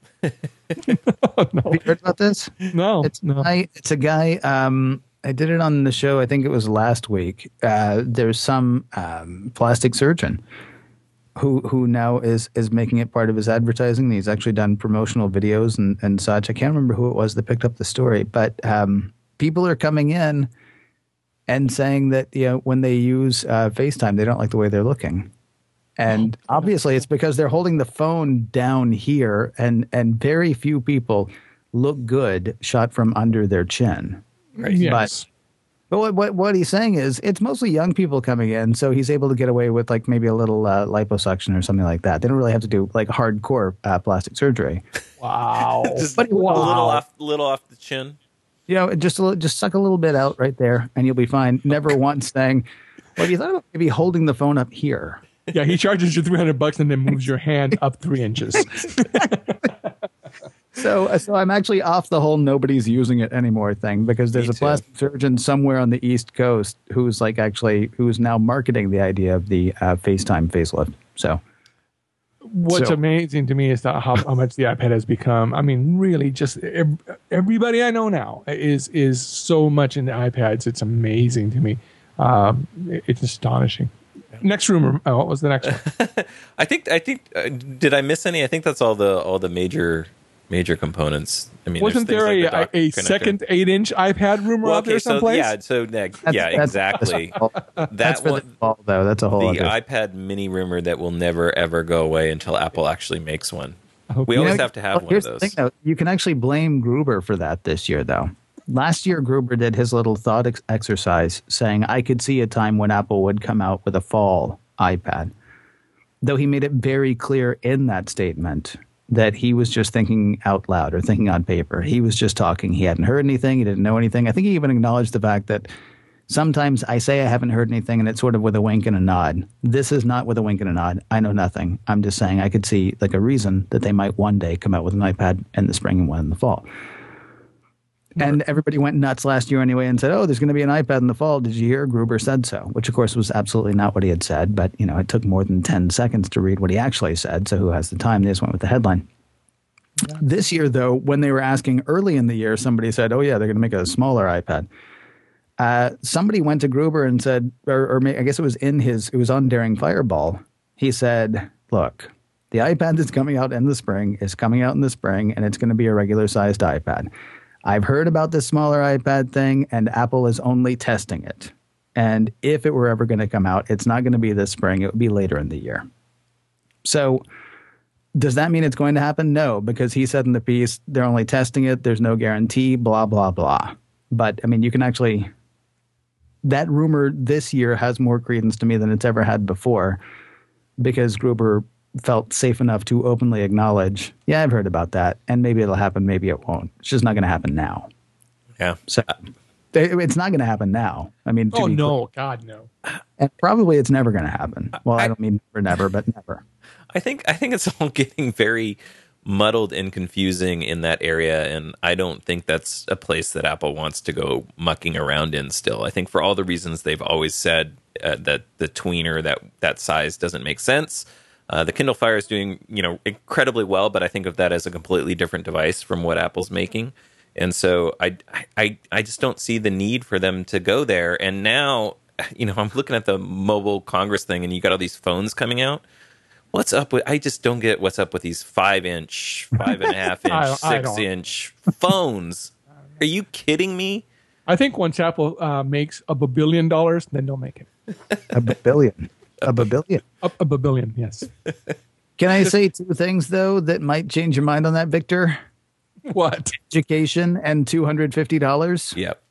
no, Have you heard about this? no, It's no. I, it's a guy. Um, I did it on the show. I think it was last week. Uh, there's some um, plastic surgeon who who now is is making it part of his advertising. He's actually done promotional videos and and such. I can't remember who it was that picked up the story, but um, people are coming in and saying that, you know, when they use uh, FaceTime, they don't like the way they're looking. And obviously it's because they're holding the phone down here, and, and very few people look good shot from under their chin. Yes. But what, what, what he's saying is it's mostly young people coming in, so he's able to get away with like maybe a little uh, liposuction or something like that. They don't really have to do like hardcore uh, plastic surgery. Wow. Just But- a little wow. off, little off the chin. You know, just a little, just suck a little bit out right there, and you'll be fine. Never once saying, "Well, you thought about maybe holding the phone up here." Yeah, he charges you three hundred bucks and then moves your hand up three inches. So, so I'm actually off the whole nobody's using it anymore thing, because there's Me a too. plastic surgeon somewhere on the East Coast who's like actually who's now marketing the idea of the uh, FaceTime facelift. So, What's So- amazing to me is that how, how much the iPad has become. I mean, really, just ev- everybody I know now is is so much into iPads. It's amazing to me. Um, it- it's astonishing. Next rumor. Oh, what was the next one? I think. I think. Uh, did I miss any? I think that's all the all the major major components. I mean, Wasn't there's there things a, like the dock a connector. second eight inch iPad rumor Well, out there okay, so someplace? yeah, so uh, that's- yeah, that's- exactly. that's That for the one, fall, though. That's a whole the other. iPad Mini rumor that will never ever go away until Apple actually makes one. Okay. We You always know, have to have well, one here's of the those. thing, though. You can actually blame Gruber for that this year, though. Last year, Gruber did his little thought ex- exercise saying, I could see a time when Apple would come out with a fall iPad. Though he made it very clear in that statement that he was just thinking out loud or thinking on paper. He was just talking. He hadn't heard anything. He didn't know anything. I think he even acknowledged the fact that sometimes I say I haven't heard anything, and it's sort of with a wink and a nod. This is not with a wink and a nod. I know nothing. I'm just saying I could see like a reason that they might one day come out with an iPad in the spring and one in the fall. And everybody went nuts last year anyway and said, oh, there's going to be an iPad in the fall. Did you hear? Gruber said so, which of course was absolutely not what he had said. But, you know, it took more than ten seconds to read what he actually said. So who has the time? They just went with the headline. Yeah. This year, though, when they were asking early in the year, somebody said, oh, yeah, they're going to make a smaller iPad. Uh, somebody went to Gruber and said, or, or I guess it was in his, it was on Daring Fireball. He said, look, the iPad that's coming out in the spring is coming out in the spring, and it's going to be a regular-sized iPad. I've heard about this smaller iPad thing, and Apple is only testing it. And if it were ever going to come out, it's not going to be this spring. It would be later in the year. So does that mean it's going to happen? No, because he said in the piece, they're only testing it. There's no guarantee, blah, blah, blah. But, I mean, you can actually... That rumor this year has more credence to me than it's ever had before, because Gruber felt safe enough to openly acknowledge, yeah, I've heard about that, and maybe it'll happen, maybe it won't. It's just not going to happen now. Yeah. So it's not going to happen now. I mean, oh, no. Clear. God, no. And probably it's never going to happen. Well, I, I don't mean never, never, but never. I think I think it's all getting very muddled and confusing in that area, and I don't think that's a place that Apple wants to go mucking around in still. I think for all the reasons they've always said uh, that the tweener, that, that size doesn't make sense. Uh, the Kindle Fire is doing, you know, incredibly well, but I think of that as a completely different device from what Apple's making. And so I, I, I just don't see the need for them to go there. And now, you know, I'm looking at the Mobile Congress thing, and you got all these phones coming out. What's up with, I just don't get what's up with these five inch, five and a half inch, I, I six inch phones. Are you kidding me? I think once Apple uh, makes a billion dollars, then they'll make it. A billion. A billion. A, a billion, yes. Can I say two things, though, that might change your mind on that, Victor? What? Education and two hundred fifty dollars? Yep.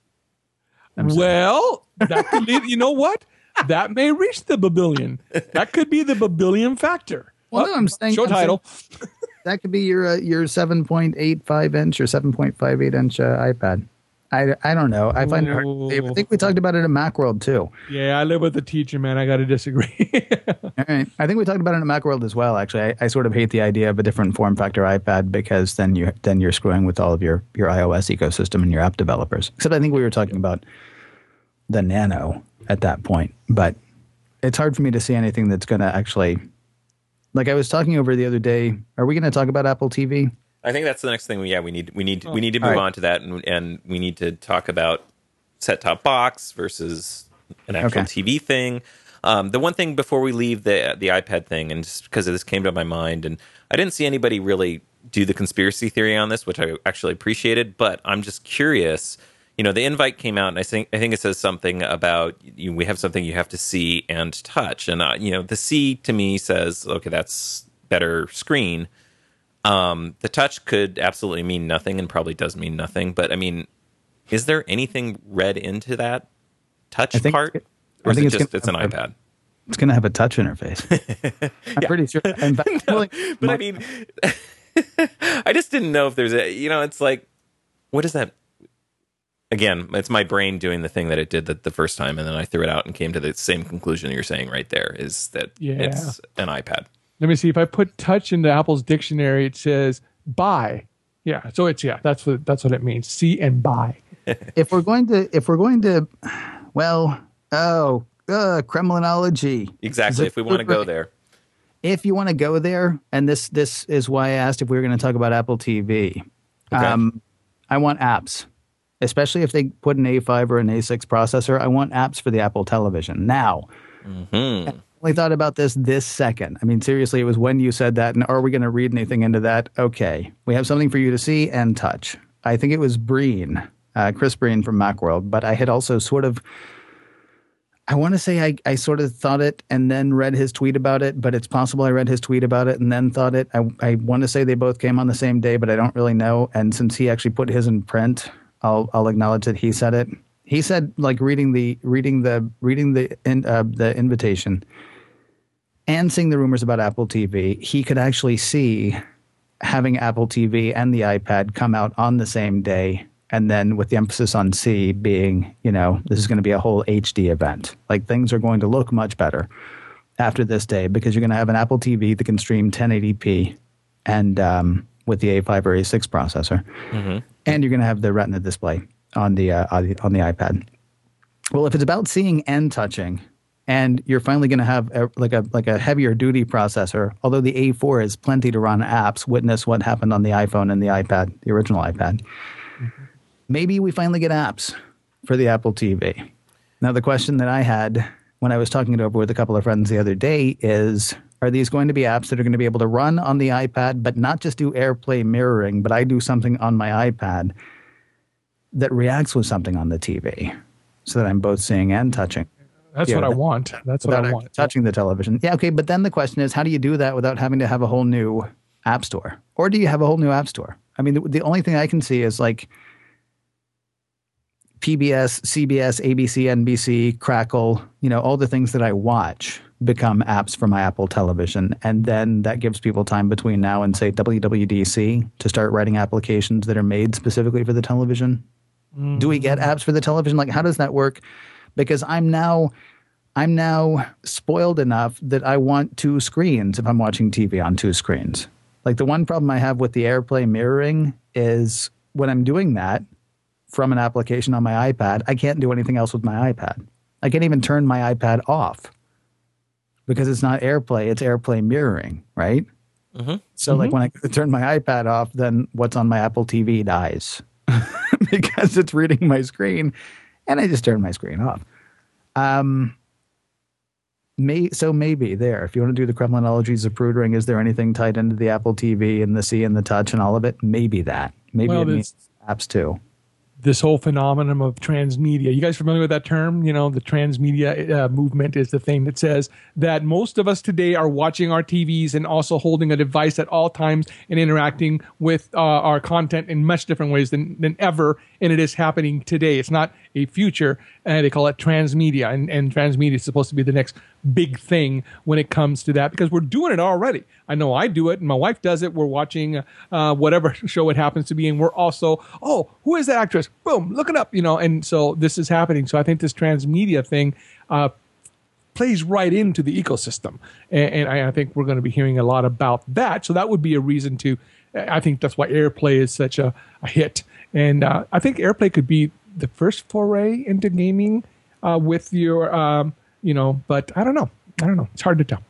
Well, that could lead, you know what? That may reach the billion. That could be the billion factor. Well, no, I'm saying show I'm title. Saying that could be your uh, your seven point eight five inch or seven point five eight inch uh, iPad. I, I don't know. I find Ooh. it hard to believe. I think we talked about it in Macworld too. Yeah, I live with the teacher, man. I got to disagree. All right. I think we talked about it in Macworld as well. Actually, I, I sort of hate the idea of a different form factor iPad, because then you then you're screwing with all of your your iOS ecosystem and your app developers. Except I think we were talking about the Nano at that point, but it's hard for me to see anything that's going to actually. Like I was talking over the other day. Are we going to talk about Apple T V? I think that's the next thing. Yeah, we need we need we need to move right. on to that, and, and we need to talk about set-top box versus an actual Okay. T V thing. Um, the one thing before we leave the the iPad thing, and just because this came to my mind, and I didn't see anybody really do the conspiracy theory on this, which I actually appreciated. But I'm just curious. You know, the invite came out, and I think I think it says something about you, we have something you have to see and touch, and uh, you know, the see to me says, okay, that's better screen. Um, the touch could absolutely mean nothing, and probably does mean nothing. But I mean, is there anything read into that touch I think part, it's- or I is think it it's just gonna it's an have- iPad? It's going to have a touch interface. I'm pretty sure. In fact, No, like, but my- I mean, I just didn't know if there's a, you know, it's like, what is that? Again, it's my brain doing the thing that it did the, the first time, and then I threw it out and came to the same conclusion you're saying right there, is that Yeah. it's an iPad. Let me see. If I put touch into Apple's dictionary, it says buy. Yeah, so it's yeah. That's what that's what it means. See and buy. if we're going to, if we're going to, well, oh, uh, Kremlinology. Exactly. If we want to go there. If you want to go there, and this this is why I asked if we were going to talk about Apple T V. Okay. Um, I want apps, especially if they put an A five or an A six processor. I want apps for the Apple Television now. Mm-hmm. I only thought about this this second. I mean, seriously, it was when you said that, and are we going to read anything into that? Okay, we have something for you to see and touch. I think it was Breen, uh, Chris Breen from Macworld, but I had also sort of, I want to say I, I sort of thought it and then read his tweet about it, but it's possible I read his tweet about it and then thought it. I, I want to say they both came on the same day, but I don't really know. And since he actually put his in print, I'll I'll acknowledge that he said it. He said, like reading the reading the reading the in, uh, the invitation and seeing the rumors about Apple T V, he could actually see having Apple T V and the iPad come out on the same day. And then with the emphasis on C being, you know, this is going to be a whole H D event. Like things are going to look much better after this day because you're going to have an Apple T V that can stream ten eighty p and um, with the A five or A six processor. Mm-hmm. And you're going to have the Retina display on the, uh, on the on the iPad. Well, if it's about seeing and touching, and you're finally going to have a, like a like a heavier duty processor, although the A four is plenty to run apps. Witness what happened on the iPhone and the iPad, the original iPad. Mm-hmm. Maybe we finally get apps for the Apple T V. Now, the question that I had when I was talking it over with a couple of friends the other day is, Are these going to be apps that are going to be able to run on the iPad, but not just do AirPlay mirroring, but I do something on my iPad that reacts with something on the T V so that I'm both seeing and touching? That's Yeah, what I that- want. That's what Without I actually want. touching the television. Yeah, okay, but then the question is, how do you do that without having to have a whole new app store? Or do you have a whole new app store? I mean, the, the only thing I can see is like P B S, C B S, A B C, N B C, Crackle, you know, all the things that I watch become apps for my Apple television. And then that gives people time between now and, say, W W D C to start writing applications that are made specifically for the television. Mm. Do we get apps for the television? Like, how does that work? Because I'm now I'm now spoiled enough that I want two screens if I'm watching T V on two screens. Like, the one problem I have with the AirPlay mirroring is when I'm doing that from an application on my iPad, I can't do anything else with my iPad. I can't even turn my iPad off because it's not AirPlay, it's AirPlay mirroring, right? Mm-hmm. So mm-hmm. like when I turn my iPad off, then what's on my Apple T V dies because it's reading my screen, and I just turn my screen off. Um, may, so maybe there, if you want to do the Kremlinologies of Prudering, is there anything tied into the Apple T V and the C and the Touch and all of it? Maybe that. Maybe well, it means apps too. This whole phenomenon of transmedia. You guys familiar with that term? You know, the transmedia uh, movement is the thing that says that most of us today are watching our T Vs and also holding a device at all times and interacting with uh, our content in much different ways than, than ever. And it is happening today. It's not a future. And they call it transmedia. And, and transmedia is supposed to be the next big thing when it comes to that, because we're doing it already. I know I do it, and my wife does it. We're watching uh, whatever show it happens to be, and we're also, oh, who is that actress? Boom, look it up, you know. And so this is happening. So I think this transmedia thing uh, plays right into the ecosystem, and, and I, I think we're going to be hearing a lot about that. So that would be a reason to. I think that's why AirPlay is such a, a hit, and uh, I think AirPlay could be the first foray into gaming uh, with your, um, you know. But I don't know. I don't know. It's hard to tell.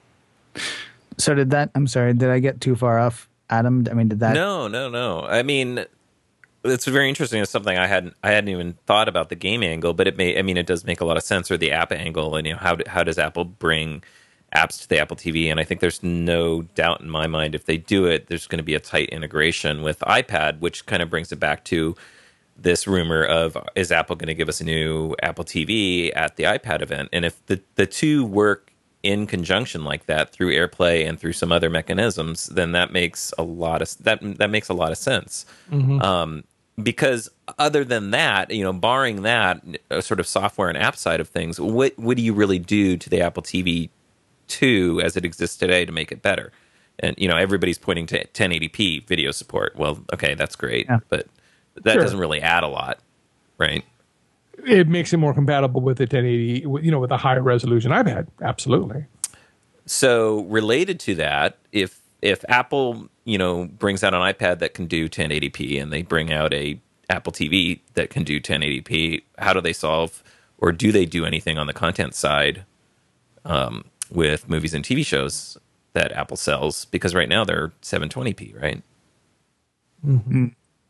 So did that, I'm sorry, did I get too far off, Adam? I mean, did that? No, no, no. I mean, it's very interesting. It's something I hadn't, I hadn't even thought about the game angle, but it may, I mean, it does make a lot of sense, or the app angle, and, you know, how, how does Apple bring apps to the Apple T V? And I think there's no doubt in my mind, if they do it, there's going to be a tight integration with iPad, which kind of brings it back to this rumor of, is Apple going to give us a new Apple T V at the iPad event? And if the, the two work in conjunction like that through AirPlay and through some other mechanisms, then that makes a lot of that that makes a lot of sense. Mm-hmm. Um, because other than that, you know, barring that uh, sort of software and app side of things, what what do you really do to the Apple T V two as it exists today to make it better? And, you know, everybody's pointing to ten eighty p video support. Well, okay, that's great, yeah. but that sure. doesn't really add a lot, right? It makes it more compatible with the ten eighty, you know, with a higher resolution iPad. Absolutely. So related to that, if if Apple, you know, brings out an iPad that can do ten eighty p and they bring out a Apple T V that can do ten eighty p, how do they solve, or do they do anything on the content side um, with movies and T V shows that Apple sells? Because right now they're seven twenty p, right? Mm-hmm.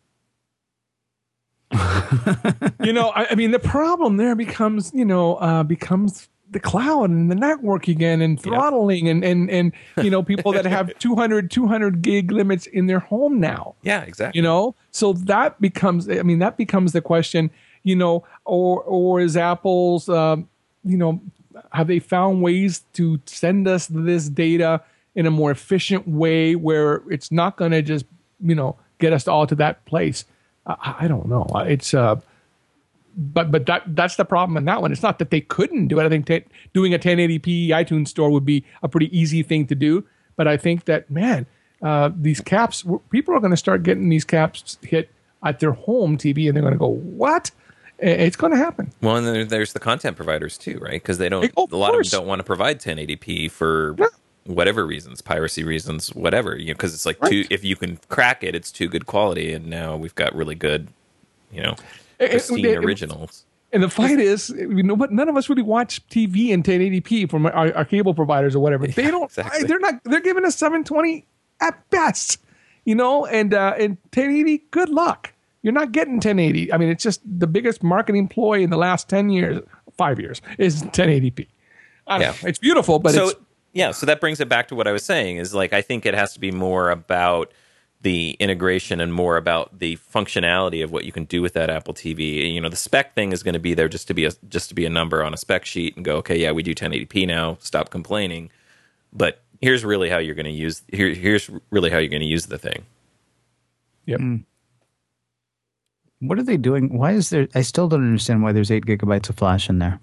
you know, I, I mean, the problem there becomes, you know, uh, becomes the cloud and the network again, and throttling, yep. and, and, and, you know, people that have two hundred, two hundred gig limits in their home now. Yeah, exactly. You know, so that becomes, I mean, that becomes the question, you know, or, or is Apple's, uh, you know, have they found ways to send us this data in a more efficient way where it's not going to just, you know, get us all to that place? I, I don't know. It's, uh, But but that that's the problem in that one. It's not that they couldn't do it. I think t- doing a ten eighty p iTunes store would be a pretty easy thing to do. But I think that, man, uh, these caps, people are going to start getting these caps hit at their home T V, and they're going to go, what? It's going to happen. Well, and then there's the content providers too, right? Because they don't, oh, a lot course. of them don't want to provide ten eighty p for yeah. whatever reasons, piracy reasons, whatever. You know, because it's like, right. too, if you can crack it, it's too good quality. And now we've got really good, you know, pristine it, it, originals. And the fight is, you know, but none of us really watch T V in ten eighty p from our, our cable providers or whatever. They yeah, don't. Exactly. They're not. They're giving us seven twenty at best, you know. And uh, and ten eighty, good luck. You're not getting ten eighty. I mean, it's just the biggest marketing ploy in the last ten years, five years, is ten eighty p. I don't yeah. know. It's beautiful, but so, it's Yeah, so that brings it back to what I was saying is like I think it has to be more about the integration and more about the functionality of what you can do with that Apple T V. You know, the spec thing is going to be there just to be a just to be a number on a spec sheet and go, okay, yeah, we do ten eighty p now. Stop complaining. But here's really how you're going to use here. Here's really how you're going to use the thing. Yep. Mm. What are they doing? Why is there? I still don't understand why there's eight gigabytes of flash in there.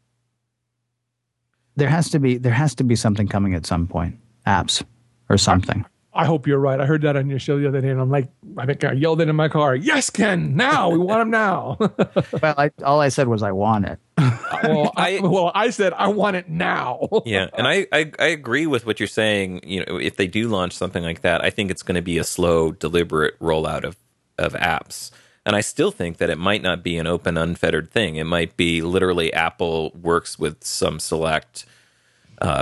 There has to be there has to be something coming at some point, apps or something. I hope you're right. I heard that on your show the other day, and I'm like, I think I yelled it in my car. Yes, Ken. Now we want him now. Well, I, all I said was I want it. well, I, well, I said I want it now. Yeah, and I, I I agree with what you're saying. You know, if they do launch something like that, I think it's going to be a slow, deliberate rollout of of apps. And I still think that it might not be an open, unfettered thing. It might be literally Apple works with some select uh,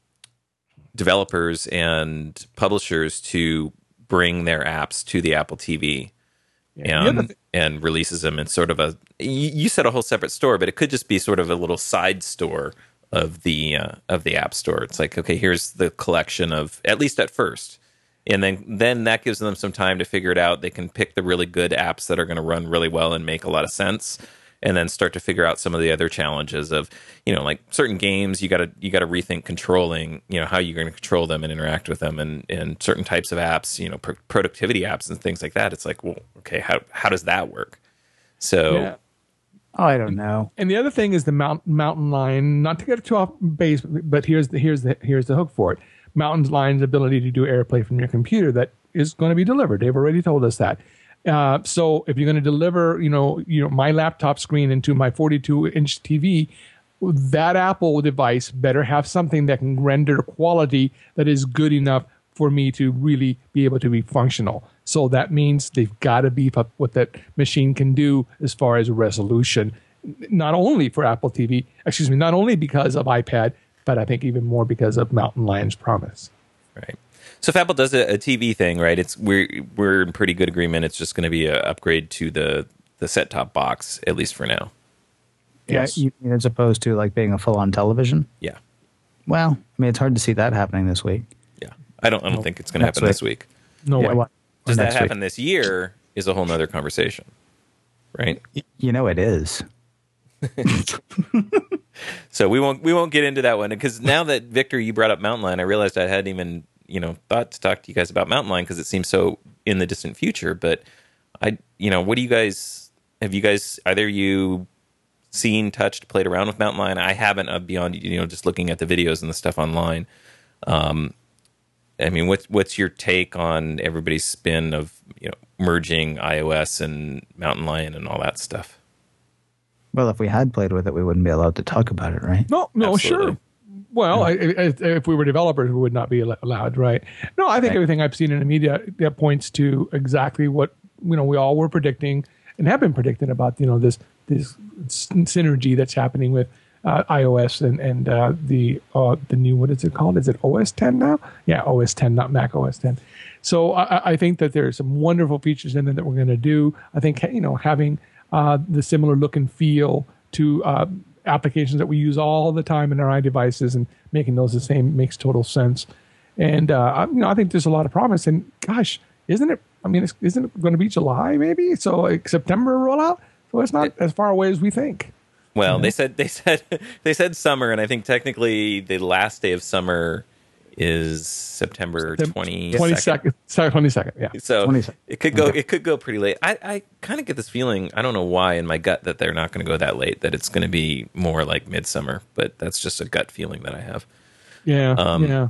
developers and publishers to bring their apps to the Apple T V Yeah. and, Yeah, th- and releases them in sort of a, you you said a whole separate store, but it could just be sort of a little side store of the uh, of the App Store. It's like, okay, here's the collection of, at least at first. And then, then that gives them some time to figure it out. They can pick the really good apps that are going to run really well and make a lot of sense, and then start to figure out some of the other challenges of, you know, like certain games you got to you got to rethink controlling, you know, how you're going to control them and interact with them, and, and certain types of apps, you know, pro- productivity apps and things like that. It's like, well, okay, how how does that work? So. Yeah. Oh, I don't know. And the other thing is the mount, mountain lion. Not to get too off base, but here's the here's the here's the hook for it. Mountain Lion's ability to do AirPlay from your computer that is going to be delivered. They've already told us that. Uh, so if you're going to deliver, you know, you know, my laptop screen into my forty-two inch T V, that Apple device better have something that can render quality that is good enough for me to really be able to be functional. So that means they've got to beef up what that machine can do as far as resolution, not only for Apple T V, excuse me, not only because of iPad, but I think even more because of Mountain Lion's promise. Right. So if Apple does a, a T V thing, right, it's we're we're in pretty good agreement. It's just going to be an upgrade to the the set top box, at least for now. Yes. Yeah, you, as opposed to like being a full on television. Yeah. Well, I mean, it's hard to see that happening this week. Yeah. I don't I don't No. think it's going to Next happen week. this week. No Yeah, way. well, Does that next week. happen this year is a whole nother conversation. Right? You know it is. So we won't we won't get into that one, because now that Victor, you brought up Mountain Lion, I realized I hadn't even, you know, thought to talk to you guys about Mountain Lion because it seems so in the distant future. But I, you know, what do you guys have? You guys either you seen, touched, played around with Mountain Lion? I haven't, uh, beyond, you know, just looking at the videos and the stuff online. Um, I mean, what's what's your take on everybody's spin of, you know, merging iOS and Mountain Lion and all that stuff? Well, if we had played with it, we wouldn't be allowed to talk about it, right? No, no, Absolutely. sure. Well, I, I, if we were developers, we would not be al- allowed, right? No, I think Right. everything I've seen in the media that points to exactly what, you know, we all were predicting and have been predicting about, you know, this this s- synergy that's happening with uh, iOS and and uh, the uh, the new, what is it called? Is it O S ten now? Yeah, O S ten, not Mac O S ten. So I, I think that there's some wonderful features in there that we're going to do. I think, you know, having uh, the similar look and feel to uh, applications that we use all the time in our iDevices and making those the same makes total sense. And uh, I- you know, I think there's a lot of promise. And gosh, isn't it? I mean, it's, isn't it going to be July maybe? So like September rollout. So it's not as far away as we think. Well, they said they said they said summer, and I think technically the last day of summer is September twenty Twenty second. second, twenty second. Yeah. So twenty-second. it could go it could go pretty late. I, I kind of get this feeling, I don't know why, in my gut that they're not going to go that late. That it's going to be more like midsummer, but that's just a gut feeling that I have. Yeah. Um, yeah.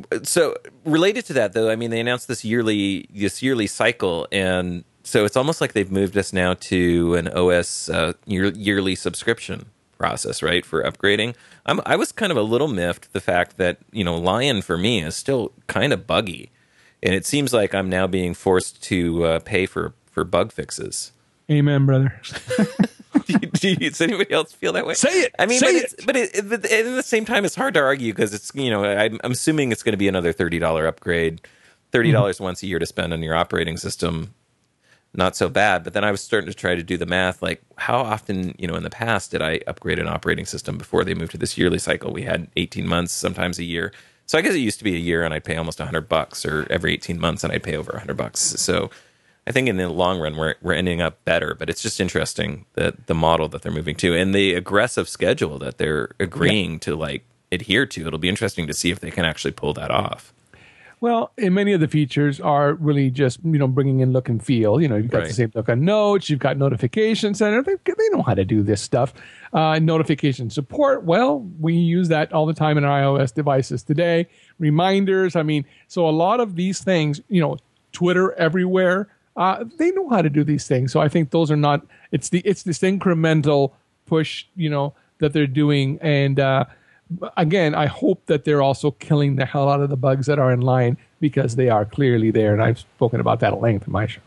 So related to that, though, I mean, they announced this yearly this yearly cycle, and so it's almost like they've moved us now to an O S uh, year, yearly subscription process, right, for upgrading. I'm, I was kind of a little miffed the fact that, you know, Lion for me is still kind of buggy, and it seems like I'm now being forced to uh, pay for, for bug fixes. Amen, brother. do you, do you, does anybody else feel that way? Say it. I mean, Say but, it. it's, but, it, but at the same time, it's hard to argue because it's, you know, I'm, I'm assuming it's going to be another thirty dollars upgrade, thirty dollars mm-hmm. once a year to spend on your operating system. Not so bad. But then I was starting to try to do the math, like how often, you know, in the past did I upgrade an operating system before they moved to this yearly cycle? We had eighteen months, sometimes a year. So I guess it used to be a year and I'd pay almost a hundred bucks, or every eighteen months and I'd pay over a hundred bucks. So I think in the long run we're we're ending up better. But it's just interesting that the model that they're moving to and the aggressive schedule that they're agreeing yeah. to like adhere to. It'll be interesting to see if they can actually pull that off. Well, and many of the features are really just, you know, bringing in look and feel. You know, you've got right. the same look on notes, you've got notification center. They, they know how to do this stuff. Uh, notification support, well, we use that all the time in our iOS devices today. Reminders, I mean, so a lot of these things, you know, Twitter everywhere, uh, they know how to do these things. So I think those are not, it's the it's this incremental push, you know, that they're doing. And, uh, again, I hope that they're also killing the hell out of the bugs that are in line, because they are clearly there, and I've spoken about that at length in my show.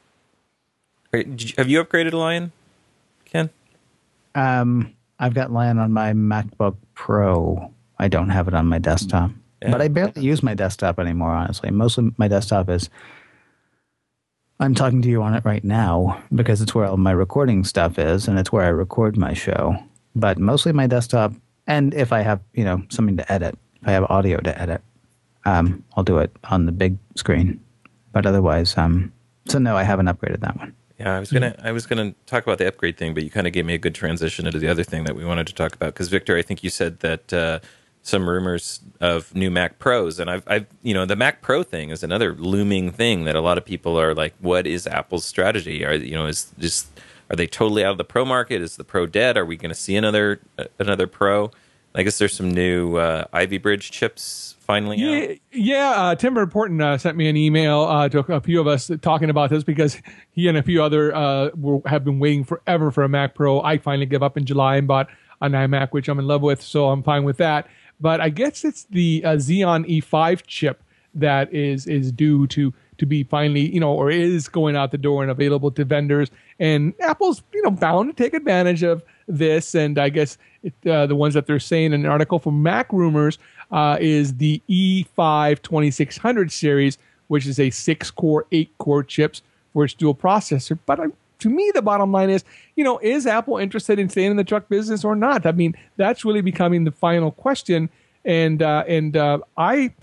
You, have you upgraded Lion, Ken? Um, I've got Lion on my MacBook Pro. I don't have it on my desktop. Yeah. But I barely use my desktop anymore, honestly. Mostly my desktop is... I'm talking to you on it right now because it's where all my recording stuff is, and it's where I record my show. But mostly my desktop... And if I have, you know, something to edit, if I have audio to edit, um, I'll do it on the big screen. But otherwise, um, so no, I haven't upgraded that one. Yeah, I was gonna, I was gonna talk about the upgrade thing, but you kind of gave me a good transition into the other thing that we wanted to talk about. Because Victor, I think you said that uh, some rumors of new Mac Pros, and I've, I've, you know, the Mac Pro thing is another looming thing that a lot of people are like, what is Apple's strategy? Are you know, is just Are they totally out of the Pro market? Is the Pro dead? Are we going to see another uh, another Pro? I guess there's some new uh, Ivy Bridge chips finally yeah, out. Yeah, uh, Tim Important uh, sent me an email uh, to a few of us talking about this, because he and a few other uh, were, have been waiting forever for a Mac Pro. I finally gave up in July and bought an iMac, which I'm in love with, so I'm fine with that. But I guess it's the uh, Xeon E five chip that is is due to to be finally, you know, or is going out the door and available to vendors. And Apple's, you know, bound to take advantage of this. And I guess it, uh, the ones that they're saying in an article from Mac Rumors uh, is the E five twenty-six hundred series, which is a six-core, eight-core chips for its dual processor. But I, to me, the bottom line is, you know, is Apple interested in staying in the truck business or not? I mean, that's really becoming the final question. And uh, and uh, I...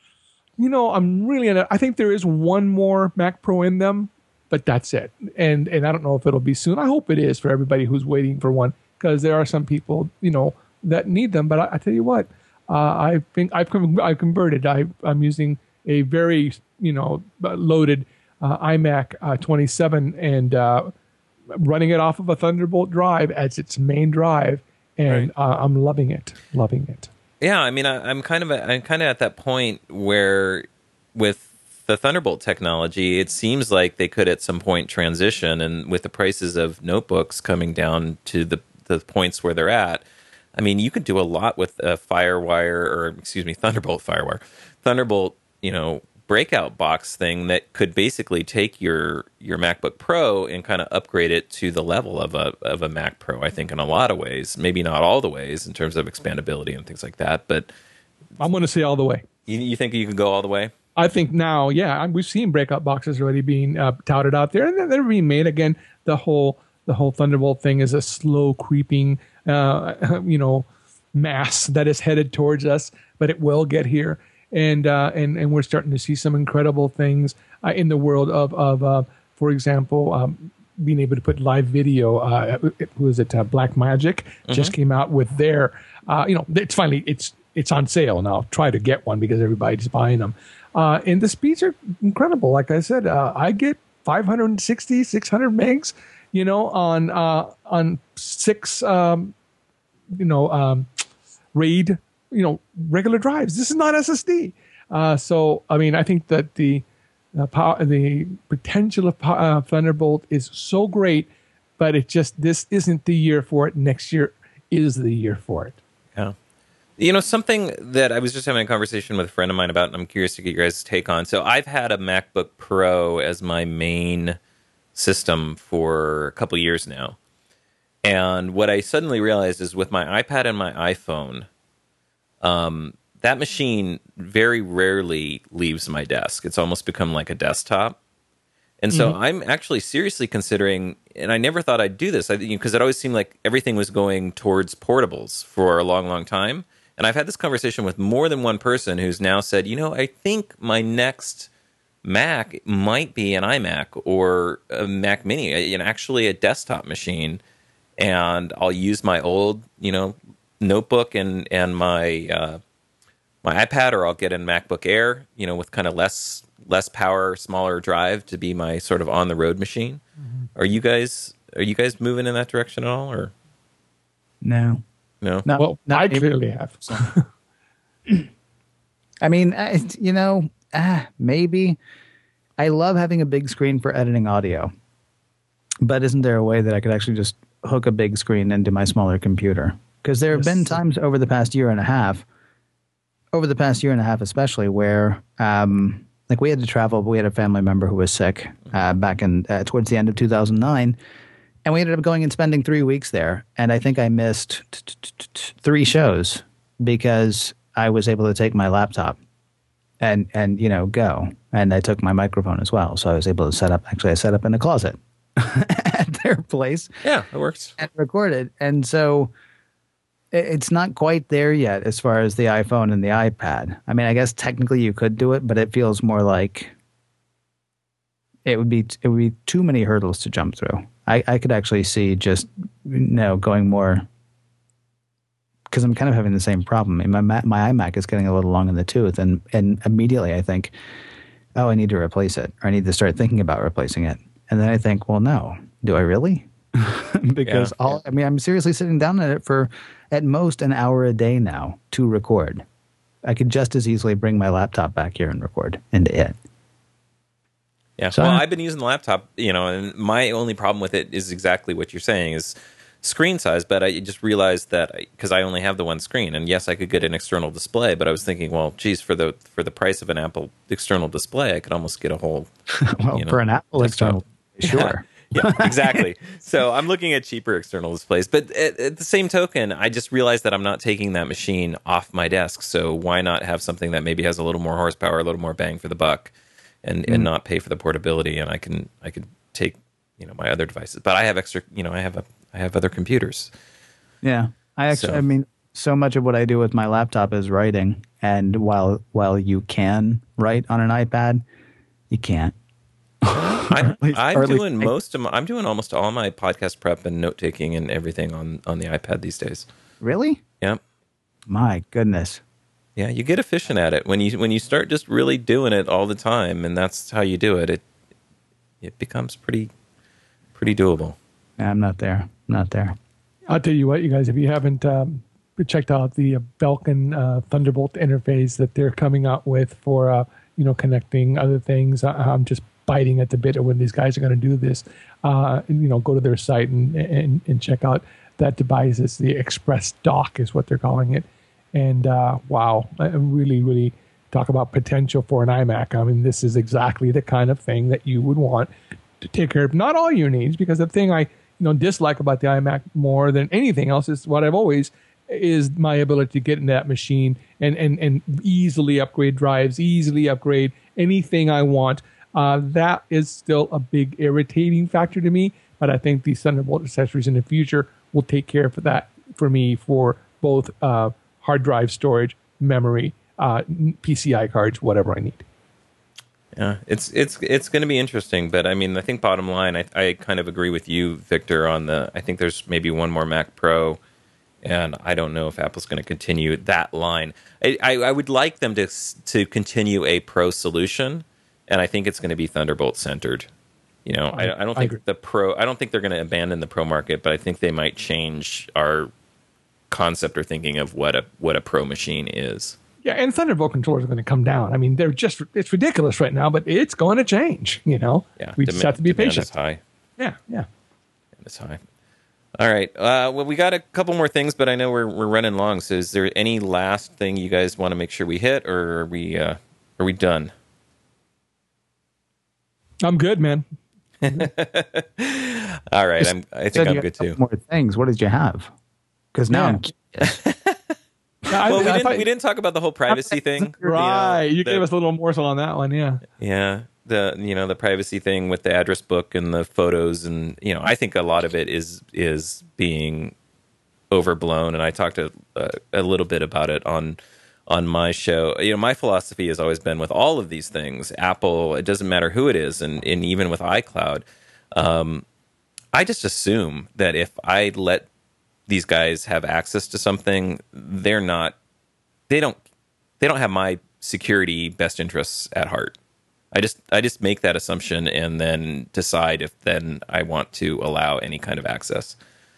You know, I'm really, I think there is one more Mac Pro in them, but that's it. And and I don't know if it'll be soon. I hope it is for everybody who's waiting for one, because there are some people, you know, that need them. But I, I tell you what, uh, I think I've, I've converted. I, I'm using a very, you know, loaded uh, iMac uh, twenty-seven and uh, running it off of a Thunderbolt drive as its main drive. And right. uh, I'm loving it, loving it. Yeah, I mean, I, I'm kind of I'm kind of at that point where, with the Thunderbolt technology, it seems like they could at some point transition, and with the prices of notebooks coming down to the the points where they're at, I mean, you could do a lot with a FireWire, or excuse me, Thunderbolt FireWire, Thunderbolt, you know, breakout box thing that could basically take your your MacBook Pro and kind of upgrade it to the level of a of a Mac Pro. I think in a lot of ways, maybe not all the ways in terms of expandability and things like that, but I'm going to say all the way. You, you think you can go all the way? I think now, yeah, we've seen breakout boxes already being uh, touted out there, and they're being made. Again, the whole the whole Thunderbolt thing is a slow creeping, uh, you know, mass that is headed towards us, but it will get here. And, uh, and and we're starting to see some incredible things uh, in the world of, of uh, for example, um, being able to put live video. Uh, who is it? Uh, Blackmagic mm-hmm. just came out with their, uh, you know, it's finally, it's it's on sale now. Try to get one because everybody's buying them. Uh, and the speeds are incredible. Like I said, uh, I get five sixty, six hundred megs, you know, on uh, on six, um, you know, um, RAID, you know, regular drives. This is not S S D. Uh, so, I mean, I think that the uh, power, the potential of uh, Thunderbolt is so great, but it just, this isn't the year for it. Next year is the year for it. Yeah. You know, something that I was just having a conversation with a friend of mine about, and I'm curious to get your guys' take on. So I've had a MacBook Pro as my main system for a couple years now. And what I suddenly realized is with my iPad and my iPhone, Um, that machine very rarely leaves my desk. It's almost become like a desktop. And so mm-hmm. I'm actually seriously considering, and I never thought I'd do this, I, because it always seemed like everything was going towards portables for a long, long time. And I've had this conversation with more than one person who's now said, you know, I think my next Mac might be an iMac or a Mac Mini, you know, actually a desktop machine, and I'll use my old, you know, notebook and and my uh, my iPad, or I'll get a MacBook Air, you know, with kind of less less power, smaller drive to be my sort of on the road machine. Mm-hmm. Are you guys are you guys moving in that direction at all, or no? No. No, well, not I even- clearly have. So. I mean, I, you know, ah, maybe. I love having a big screen for editing audio, but isn't there a way that I could actually just hook a big screen into my smaller computer? Because there have Yes. been times over the past year and a half, over the past year and a half especially, where um, like we had to travel. But we had a family member who was sick uh, back in uh, towards the end of two thousand nine, and we ended up going and spending three weeks there. And I think I missed t- t- t- t- three shows because I was able to take my laptop and and you know go, and I took my microphone as well, so I was able to set up. Actually, I set up in a closet at their place. Yeah, it works. And recorded, and so it- it's not quite there yet as far as the iPhone and the iPad. I mean, I guess technically you could do it, but it feels more like it would be it would be too many hurdles to jump through. I, I could actually see just you know going more. Because I'm kind of having the same problem. I mean, my Ma- my iMac is getting a little long in the tooth, and and immediately I think, oh, I need to replace it, or I need to start thinking about replacing it. And then I think, well, no, do I really? Because Yeah, all I mean, I'm seriously sitting down at it for at most an hour a day now to record. I could just as easily bring my laptop back here and record into it. Yeah. So- well, I've been using the laptop, you know, and my only problem with it is exactly what you're saying is screen size. But I just realized that because I only have the one screen, and yes, I could get an external display. But I was thinking, well, geez, for the for the price of an Apple external display, I could almost get a whole. Well, you know, for an Apple desktop. external, sure. Yeah, exactly. So I'm looking at cheaper external displays, but at, at the same token, I just realized that I'm not taking that machine off my desk. So why not have something that maybe has a little more horsepower, a little more bang for the buck, and Mm. and not pay for the portability? And I can I could take you know my other devices, but I have extra. You know, I have a I have other computers. Yeah, I actually, So- I mean, so much of what I do with my laptop is writing, and while while you can write on an iPad, you can't. I'm, at least- I'm or at least doing I- most of my, I'm doing almost all my podcast prep and note taking and everything on on the iPad these days. Really? Yep. My goodness. Yeah, you get efficient at it when you when you start just really doing it all the time, and that's how you do it. It it becomes pretty pretty doable. Yeah, I'm not there. I'm not there. I'll tell you what, you guys, if you haven't um, checked out the uh, Belkin uh, Thunderbolt interface that they're coming out with for, uh, you know, connecting other things, I, I'm just biting at the bit of when these guys are going to do this. Uh, and, you know, go to their site and, and, and check out that device. It's the Express Dock is what they're calling it. And uh, wow, I really, really talk about potential for an iMac. I mean, this is exactly the kind of thing that you would want to take care of not all your needs, because the thing I you know dislike about the iMac more than anything else is what I've always is my ability to get into that machine and and and easily upgrade drives, easily upgrade anything I want. Uh, that is still a big irritating factor to me, but I think these Thunderbolt accessories in the future will take care of that for me for both uh, hard drive storage, memory, uh, P C I cards, whatever I need. Yeah, it's it's it's going to be interesting, but I mean, I think bottom line, I I kind of agree with you, Victor, on the. I think there's maybe one more Mac Pro, and I don't know if Apple's going to continue that line. I, I I would like them to to continue a Pro solution, and I think it's going to be Thunderbolt centered. You know, I, I don't I think agree. the Pro. I don't think they're going to abandon the Pro market, but I think they might change our concept or thinking of what a what a Pro machine is. Yeah, and Thunderbolt controllers are going to come down. I mean, they're just, it's ridiculous right now, but it's going to change, you know? Yeah, We just demand- have to be demand patient. is high. Yeah, yeah. It's high. All right. Uh, well, we got a couple more things, but I know we're we're running long. So, is there any last thing you guys want to make sure we hit, or are we uh, are we done? I'm good, man. All right. I'm. I think Said I'm you good had a too. couple More things. What did you have? Because now Yeah. I'm curious. I- Well, we I didn't thought- we didn't talk about the whole privacy thing. you know, Right. You the- gave us a little morsel on that one, yeah. Yeah. The you know the privacy thing with the address book and the photos, and you know I think a lot of it is is being overblown, and I talked a, a, a little bit about it on on my show. You know, my philosophy has always been with all of these things, Apple, it doesn't matter who it is, and, and even with iCloud, um, I just assume that if I let these guys have access to something, they're not, they don't, they don't have my security best interests at heart. I just, I just make that assumption and then decide if then I want to allow any kind of access.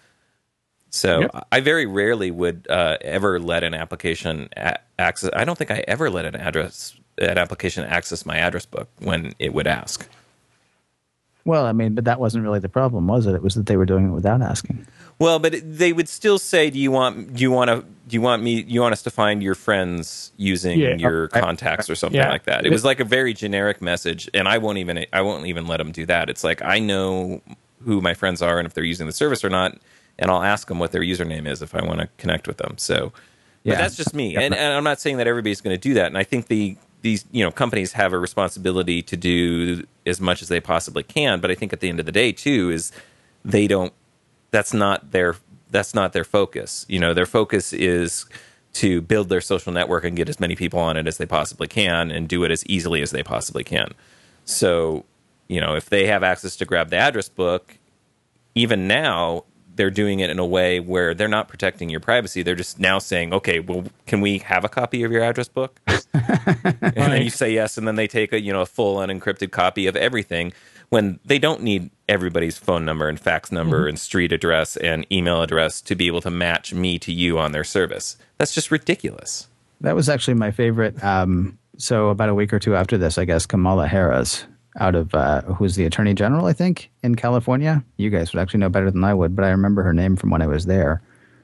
So yep. I very rarely would uh, ever let an application a- access. I don't think I ever let an address, an application access my address book when it would ask. Well, I mean, but that wasn't really the problem, was it? It was that they were doing it without asking. Well, but it, they would still say, "Do you want? Do you want to? Do you want me? You want us to find your friends using yeah. your contacts or something yeah. like that?" It was like a very generic message, and I won't even. I won't even let them do that. It's like I know who my friends are and if they're using the service or not, and I'll ask them what their username is if I want to connect with them. So, but yeah. that's just me, yeah. and, and I'm not saying that everybody's going to do that. And I think the these you know companies have a responsibility to do as much as they possibly can. But I think at the end of the day, too, is they don't. That's not their that's not their focus. You know, their focus is to build their social network and get as many people on it as they possibly can and do it as easily as they possibly can. So, you know, if they have access to grab the address book, even now they're doing it in a way where they're not protecting your privacy. They're just now saying, okay, well, can we have a copy of your address book? And then you say yes, and then they take a, you know, a full unencrypted copy of everything when they don't need everybody's phone number and fax number mm-hmm. and street address and email address to be able to match me to you on their service. That's just ridiculous. That was actually my favorite. Um, so about a week or two after this, I guess, Kamala Harris, out of uh, who's the Attorney General, I think, in California. You guys would actually know better than I would, but I remember her name from when I was there.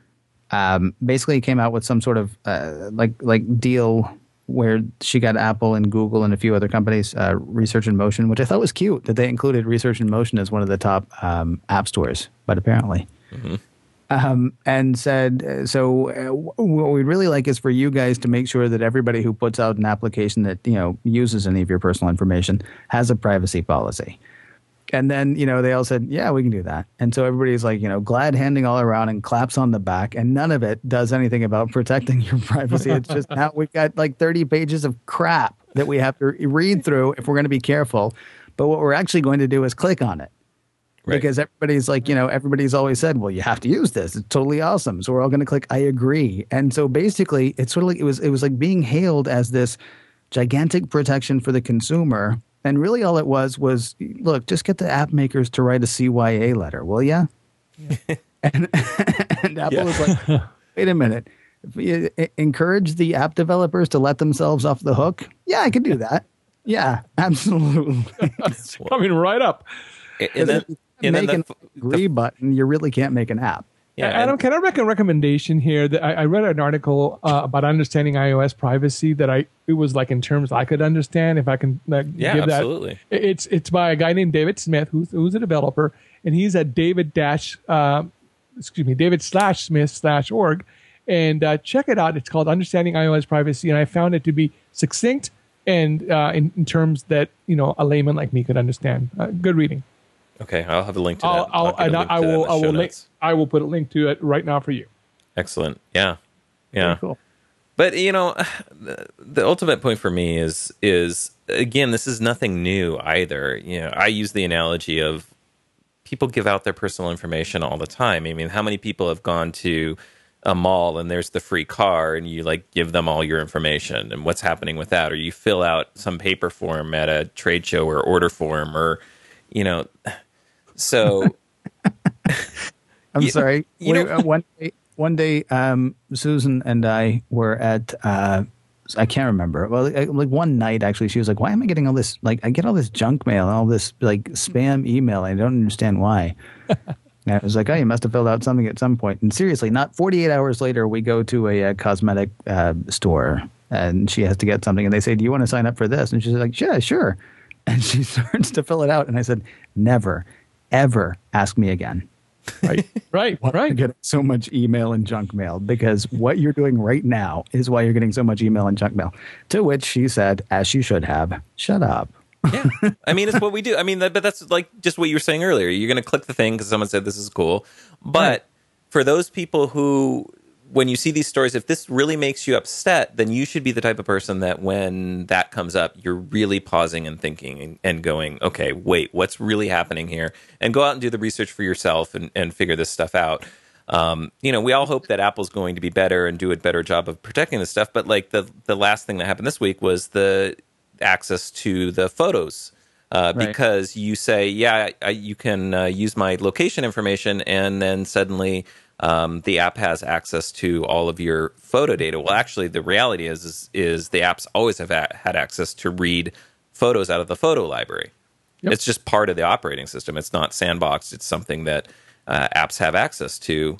Um, basically came out with some sort of uh, like like deal where she got Apple and Google and a few other companies, uh, Research in Motion, which I thought was cute that they included Research in Motion as one of the top um, app stores, but apparently. Mm-hmm. Um, and said, uh, so uh, what we'd really like is for you guys to make sure that everybody who puts out an application that, you know, uses any of your personal information has a privacy policy. And then, you know, they all said, yeah, we can do that. And so everybody's like, you know, glad handing all around and claps on the back. And none of it does anything about protecting your privacy. It's just now we've got like thirty pages of crap that we have to read through if we're going to be careful. But what we're actually going to do is click on it. Right. Because everybody's like, you know, everybody's always said, well, you have to use this. It's totally awesome. So we're all going to click, I agree. And so basically, it's sort of like it was it was like being hailed as this gigantic protection for the consumer. And really all it was was, look, just get the app makers to write a C Y A letter, will ya? Yeah. and, and Apple yeah. was like, wait a minute. If you encourage the app developers to let themselves off the hook? Yeah, I could do that. Yeah, absolutely. It's coming right up. And then, and make then an the, agree the, button, you really can't make an app. Yeah, Adam, can I make a recommendation here? That I, I read an article uh, about understanding iOS privacy that I it was like in terms I could understand if I can like, yeah, give absolutely. that. It's it's by a guy named David Smith who's who's a developer, and he's at David dash uh, excuse me David slash Smith slash org, and uh, check it out. It's called Understanding iOS Privacy, and I found it to be succinct and uh, in, in terms that you know a layman like me could understand. Uh, good reading. Okay, I'll have a link to I'll, that. I'll, I'll and I will. I will. Link, I will put a link to it right now for you. Excellent. Yeah, yeah. Very cool. But you know, the, the ultimate point for me is is again, this is nothing new either. You know, I use the analogy of people give out their personal information all the time. I mean, how many people have gone to a mall and there's the free car and you like give them all your information and what's happening with that, or you fill out some paper form at a trade show or order form, or you know. So, I'm you, sorry. You we, know, uh, one day, one day, um, Susan and I were at. Uh, I can't remember. Well, like one night, actually, she was like, "Why am I getting all this? Like, I get all this junk mail and all this like spam email. I don't understand why." And I was like, "Oh, you must have filled out something at some point." And seriously, not forty-eight hours later, we go to a, a cosmetic uh, store, and she has to get something, and they say, "Do you want to sign up for this?" And she's like, "Yeah, sure." And she starts to fill it out, and I said, "Never, ever ask me again." Right, right, why right. You're getting so much email and junk mail, because what you're doing right now is why you're getting so much email and junk mail. To which she said, as she should have, "Shut up." Yeah, I mean, it's what we do. I mean, that, but that's like just what you were saying earlier. You're going to click the thing because someone said this is cool, but. Right. for those people who, when you see these stories, if this really makes you upset, then you should be the type of person that when that comes up, you're really pausing and thinking and, and going, okay, wait, what's really happening here? And go out and do the research for yourself and, and figure this stuff out. Um, you know, we all hope that Apple's going to be better and do a better job of protecting this stuff. But like the, the last thing that happened this week was the access to the photos. Uh, Right. Because you say, yeah, I, you can uh, use my location information, and then suddenly um, the app has access to all of your photo data. Well, actually, the reality is is, is the apps always have a- had access to read photos out of the photo library. Yep. It's just part of the operating system. It's not sandboxed. It's something that uh, apps have access to.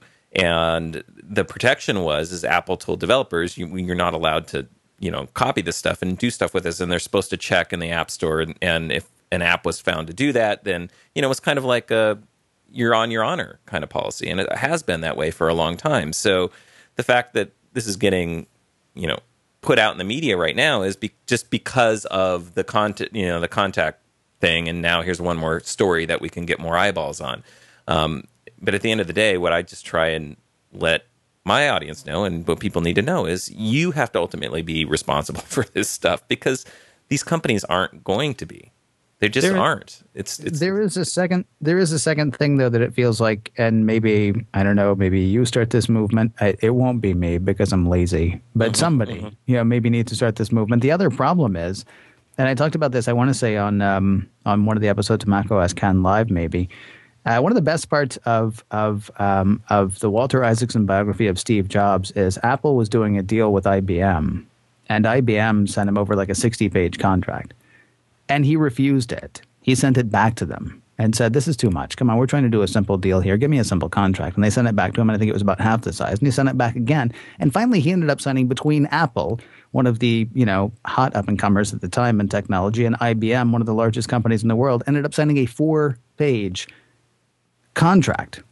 And the protection was, is Apple told developers, you, you're not allowed to, you know, copy this stuff and do stuff with this. And they're supposed to check in the App Store. And, and if an app was found to do that, then, you know, it's kind of like a you're on your honor kind of policy. And it has been that way for a long time. So the fact that this is getting, you know, put out in the media right now is be- just because of the content, you know, the contact thing. And now here's one more story that we can get more eyeballs on. Um, but at the end of the day, what I just try and let my audience know, and what people need to know, is you have to ultimately be responsible for this stuff, because these companies aren't going to be. They just There- aren't. It's, it's There is a second. There is a second thing though that it feels like, and maybe I don't know. Maybe you start this movement. I, it won't be me because I'm lazy, but somebody, you know, maybe needs to start this movement. The other problem is, and I talked about this, I want to say on um, on one of the episodes of macOS Can Live, maybe. Uh, one of the best parts of of um, of the Walter Isaacson biography of Steve Jobs is Apple was doing a deal with I B M, and I B M sent him over like a sixty-page contract. And he refused it. He sent it back to them and said, this is too much. Come on, we're trying to do a simple deal here. Give me a simple contract. And they sent it back to him, and I think it was about half the size. And he sent it back again. And finally, he ended up signing between Apple, one of the, you know, hot up-and-comers at the time in technology, and I B M, one of the largest companies in the world, ended up signing a four-page contract.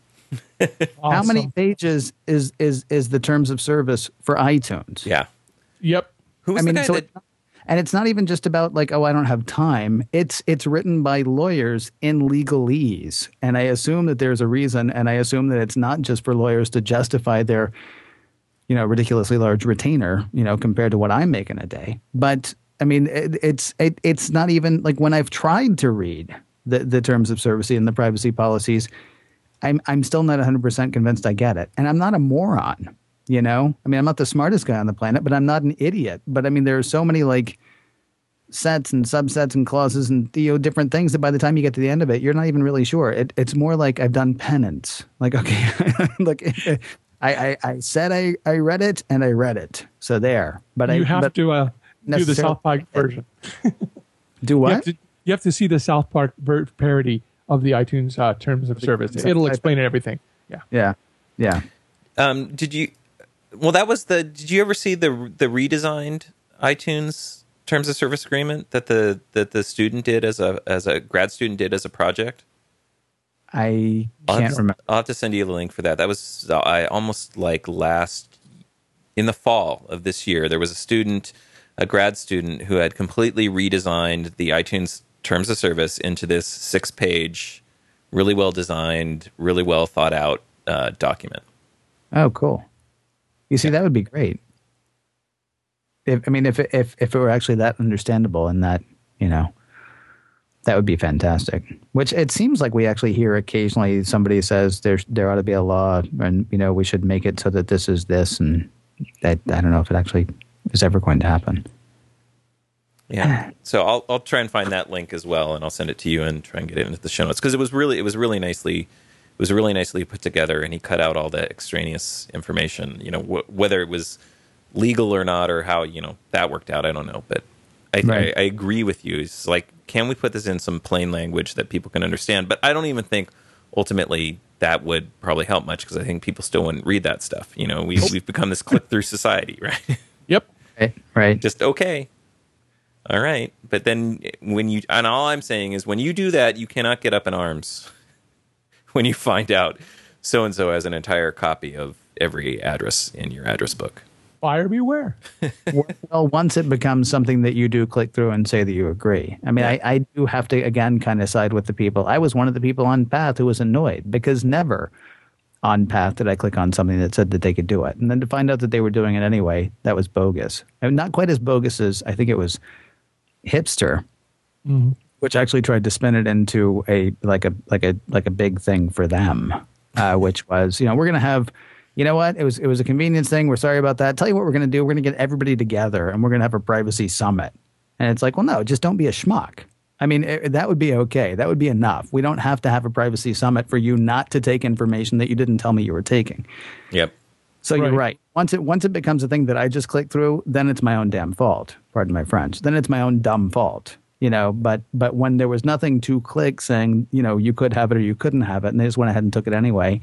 How many Awesome. pages is is is the terms of service for iTunes? yeah. Yep. Who was I mean, the guy so that? it, and it's not even just about like, oh, I don't have time. It's it's written by lawyers in legalese, and I assume that there's a reason, and I assume that it's not just for lawyers to justify their, you know, ridiculously large retainer, you know, compared to what I'm making a day. But I mean, it, it's it, it's not even like when I've tried to read the the terms of service and the privacy policies, I'm I'm still not one hundred percent convinced I get it, and I'm not a moron. You know, I mean, I'm not the smartest guy on the planet, but I'm not an idiot. But I mean, there are so many like sets and subsets and clauses and, you know, different things that by the time you get to the end of it, you're not even really sure. It, it's more like I've done penance. Like, okay, like I, I, I said I, I read it and I read it. So there. But You I have but to uh, do the necessarily- South Park version. do You what? have, to, you have to see the South Park ver- parody of the iTunes uh, terms of service. It'll explain everything. Yeah. Yeah, yeah. Um, did you? Well, that was the. Did you ever see the the redesigned iTunes terms of service agreement that the that the student did as a as a grad student did as a project? I I'll can't have to, remember. I'll have to send you the link for that. That was uh, I almost like last in the fall of this year. There was a student, a grad student, who had completely redesigned the iTunes terms of service into this six-page, really well designed, really well thought out uh, document. Oh, cool. You see, that would be great. If I mean, if it, if if it were actually that understandable and that, you know, that would be fantastic. Which it seems like we actually hear occasionally somebody says there there ought to be a law, and you know we should make it so that this is this, and that I don't know if it actually is ever going to happen. Yeah. So I'll I'll try and find that link as well, and I'll send it to you and try and get it into the show notes, because it was really it was really nicely it was really nicely put together, and he cut out all the extraneous information. You know, wh- whether it was legal or not, or how, you know, that worked out, I don't know. But I, Right. I I agree with you. It's like, can we put this in some plain language that people can understand? But I don't even think ultimately that would probably help much, because I think people still wouldn't read that stuff. You know, we've we've become this click through society, right? Yep. Right. Right. Just okay. All right. But then when you, and all I'm saying is when you do that, you cannot get up in arms when you find out so-and-so has an entire copy of every address in your address book. Buyer beware. Well, once it becomes something that you do click through and say that you agree. I mean, I, I do have to, again, kind of side with the people. I was one of the people on Path who was annoyed because never on path did I click on something that said that they could do it. And then to find out that they were doing it anyway, that was bogus. And not quite as bogus as I think it was Hipster, mm-hmm. which actually tried to spin it into a like a like a like a big thing for them, uh, which was, you know, we're going to have, you know what, it was it was a convenience thing. We're sorry about that. Tell you what we're going to do. We're going to get everybody together and we're going to have a privacy summit. And it's like, well, no, just don't be a schmuck. I mean, it, that would be okay. That would be enough. We don't have to have a privacy summit for you not to take information that you didn't tell me you were taking. Yep. So right. You're right. Once it once it becomes a thing that I just click through, then it's my own damn fault. Pardon my French. Then it's my own dumb fault. You know, but but when there was nothing to click saying, you know, you could have it or you couldn't have it, and they just went ahead and took it anyway.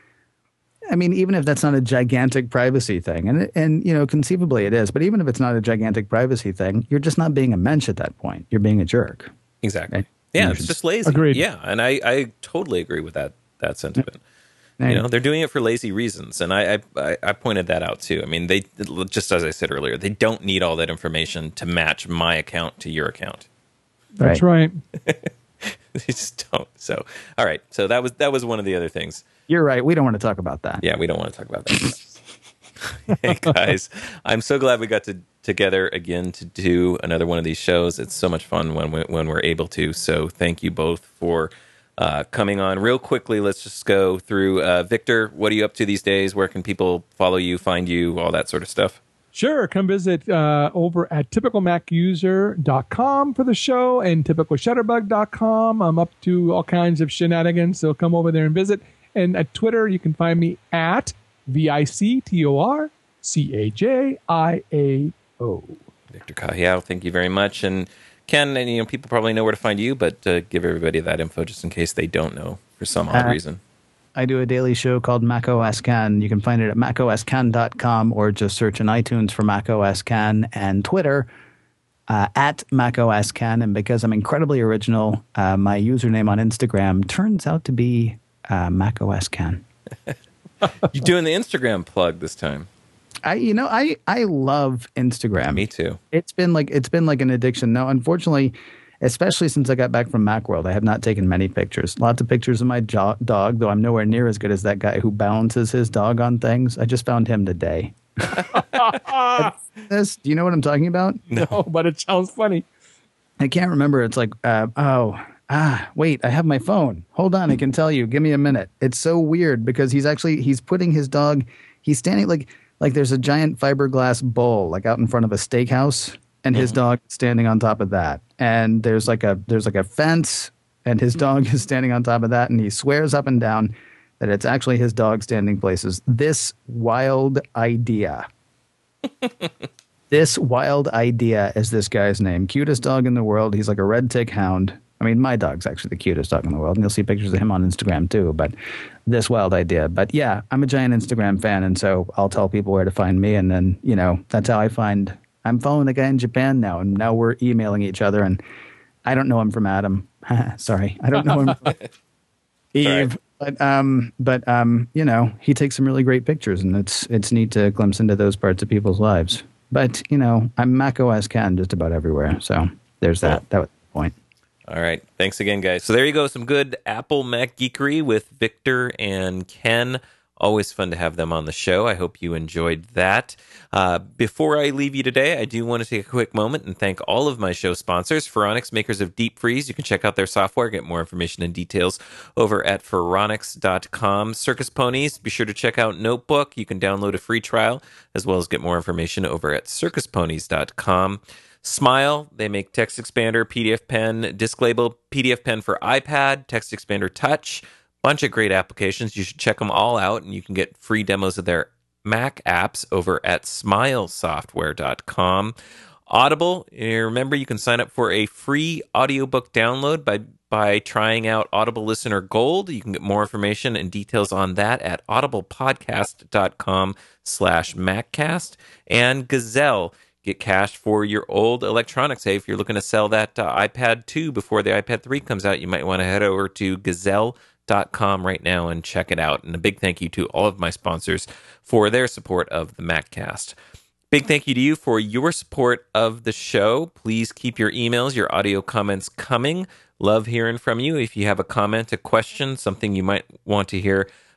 I mean, even if that's not a gigantic privacy thing, and and you know, conceivably it is, but even if it's not a gigantic privacy thing, you're just not being a mensch at that point. You're being a jerk. Exactly. Right? Yeah, it's just lazy. Agreed. Yeah, and I, I totally agree with that that sentiment. Yeah. You know, they're doing it for lazy reasons, and I, I I pointed that out too. I mean, they just as I said earlier, they don't need all that information to match my account to your account. That's right. right. They just don't. So, all right. So that was that was one of the other things. You're right. We don't want to talk about that. Yeah, we don't want to talk about that. Hey guys, I'm so glad we got to together again to do another one of these shows. It's so much fun when we, when we're able to. So thank you both for uh, coming on. Real quickly, let's just go through. Uh, Victor, what are you up to these days? Where can people follow you, find you, all that sort of stuff? Sure. Come visit uh, over at typical mac user dot com for the show and typical shutterbug dot com. I'm up to all kinds of shenanigans, so come over there and visit. And at Twitter, you can find me at V I C T O R C A J I A O. Victor Cajiao, thank you very much. And Ken, and, you know, people probably know where to find you, but uh, give everybody that info just in case they don't know for some odd uh, reason. I do a daily show called macOS Can. You can find it at mac O S can dot com or just search in iTunes for macOS Can, and Twitter uh, at macOS Can. And because I'm incredibly original, uh, my username on Instagram turns out to be uh, macOS Can. You're doing the Instagram plug this time. I, you know, I, I love Instagram. Me too. It's been like it's been like an addiction. Now, unfortunately, especially since I got back from Macworld, I have not taken many pictures. Lots of pictures of my jo- dog, though I'm nowhere near as good as that guy who balances his dog on things. I just found him today. This, do you know what I'm talking about? No, but it sounds funny. I can't remember. It's like, uh, oh, ah, wait, I have my phone. Hold on, I can tell you. Give me a minute. It's so weird because he's actually, he's putting his dog, he's standing like, like there's a giant fiberglass bowl like out in front of a steakhouse, and his mm-hmm. dog is standing on top of that. And there's like a, there's like a fence, and his dog is standing on top of that, and he swears up and down that it's actually his dog standing places. This wild idea. This wild idea is this guy's name. Cutest dog in the world. He's like a red tick hound. I mean, my dog's actually the cutest dog in the world, and you'll see pictures of him on Instagram too. But this wild idea. But yeah, I'm a giant Instagram fan, and so I'll tell people where to find me, and then, you know, that's how I find. I'm following the guy in Japan now, and now we're emailing each other, and I don't know him from Adam. Sorry, I don't know him from Eve. Right. But um, but um, you know, he takes some really great pictures, and it's it's neat to glimpse into those parts of people's lives. But you know, I'm macOS Can just about everywhere, so there's that. Cool. That was the point. All right, thanks again, guys. So there you go, some good Apple Mac geekery with Victor and Ken. Always fun to have them on the show. I hope you enjoyed that. Uh, before I leave you today, I do want to take a quick moment and thank all of my show sponsors. Phoronix, makers of Deep Freeze. You can check out their software, get more information and details over at phoronix dot com. Circus Ponies, be sure to check out Notebook. You can download a free trial, as well as get more information over at circus ponies dot com. Smile, they make Text Expander, P D F Pen, Disc Label, P D F Pen for iPad, Text Expander Touch. Bunch of great applications. You should check them all out, and you can get free demos of their Mac apps over at smile software dot com. Audible, remember you can sign up for a free audiobook download by by trying out Audible Listener Gold. You can get more information and details on that at audible podcast dot com slash maccast. And Gazelle, get cash for your old electronics. Hey, if you're looking to sell that uh, iPad two before the iPad three comes out, you might want to head over to gazelle dot com right now and check it out. And a big thank you to all of my sponsors for their support of the MacCast. Big thank you to you for your support of the show. Please keep your emails, your audio comments coming. Love hearing from you. If you have a comment, a question, something you might want to hear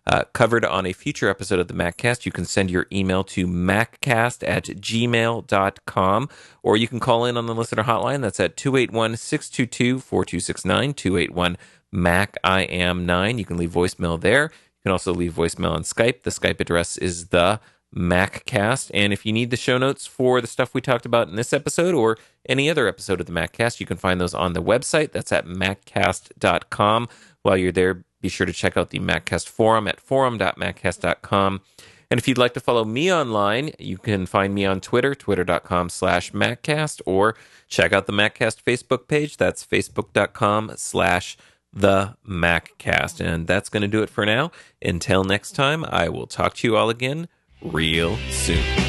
uh, covered on a future episode of the MacCast, you can send your email to maccast at gmail dot com, or you can call in on the listener hotline. That's at two eight one, six two two, four two six nine, two eight one, Mac I am nine. You can leave voicemail there. You can also leave voicemail on Skype. The Skype address is the MacCast. And if you need the show notes for the stuff we talked about in this episode or any other episode of the MacCast, you can find those on the website. That's at maccast dot com. While you're there, be sure to check out the MacCast forum at forum dot maccast dot com. And if you'd like to follow me online, you can find me on Twitter, twitter dot com slash MacCast, or check out the MacCast Facebook page. That's facebook dot com slash the MacCast. And that's going to do it for now. Until next time, I will talk to you all again real soon.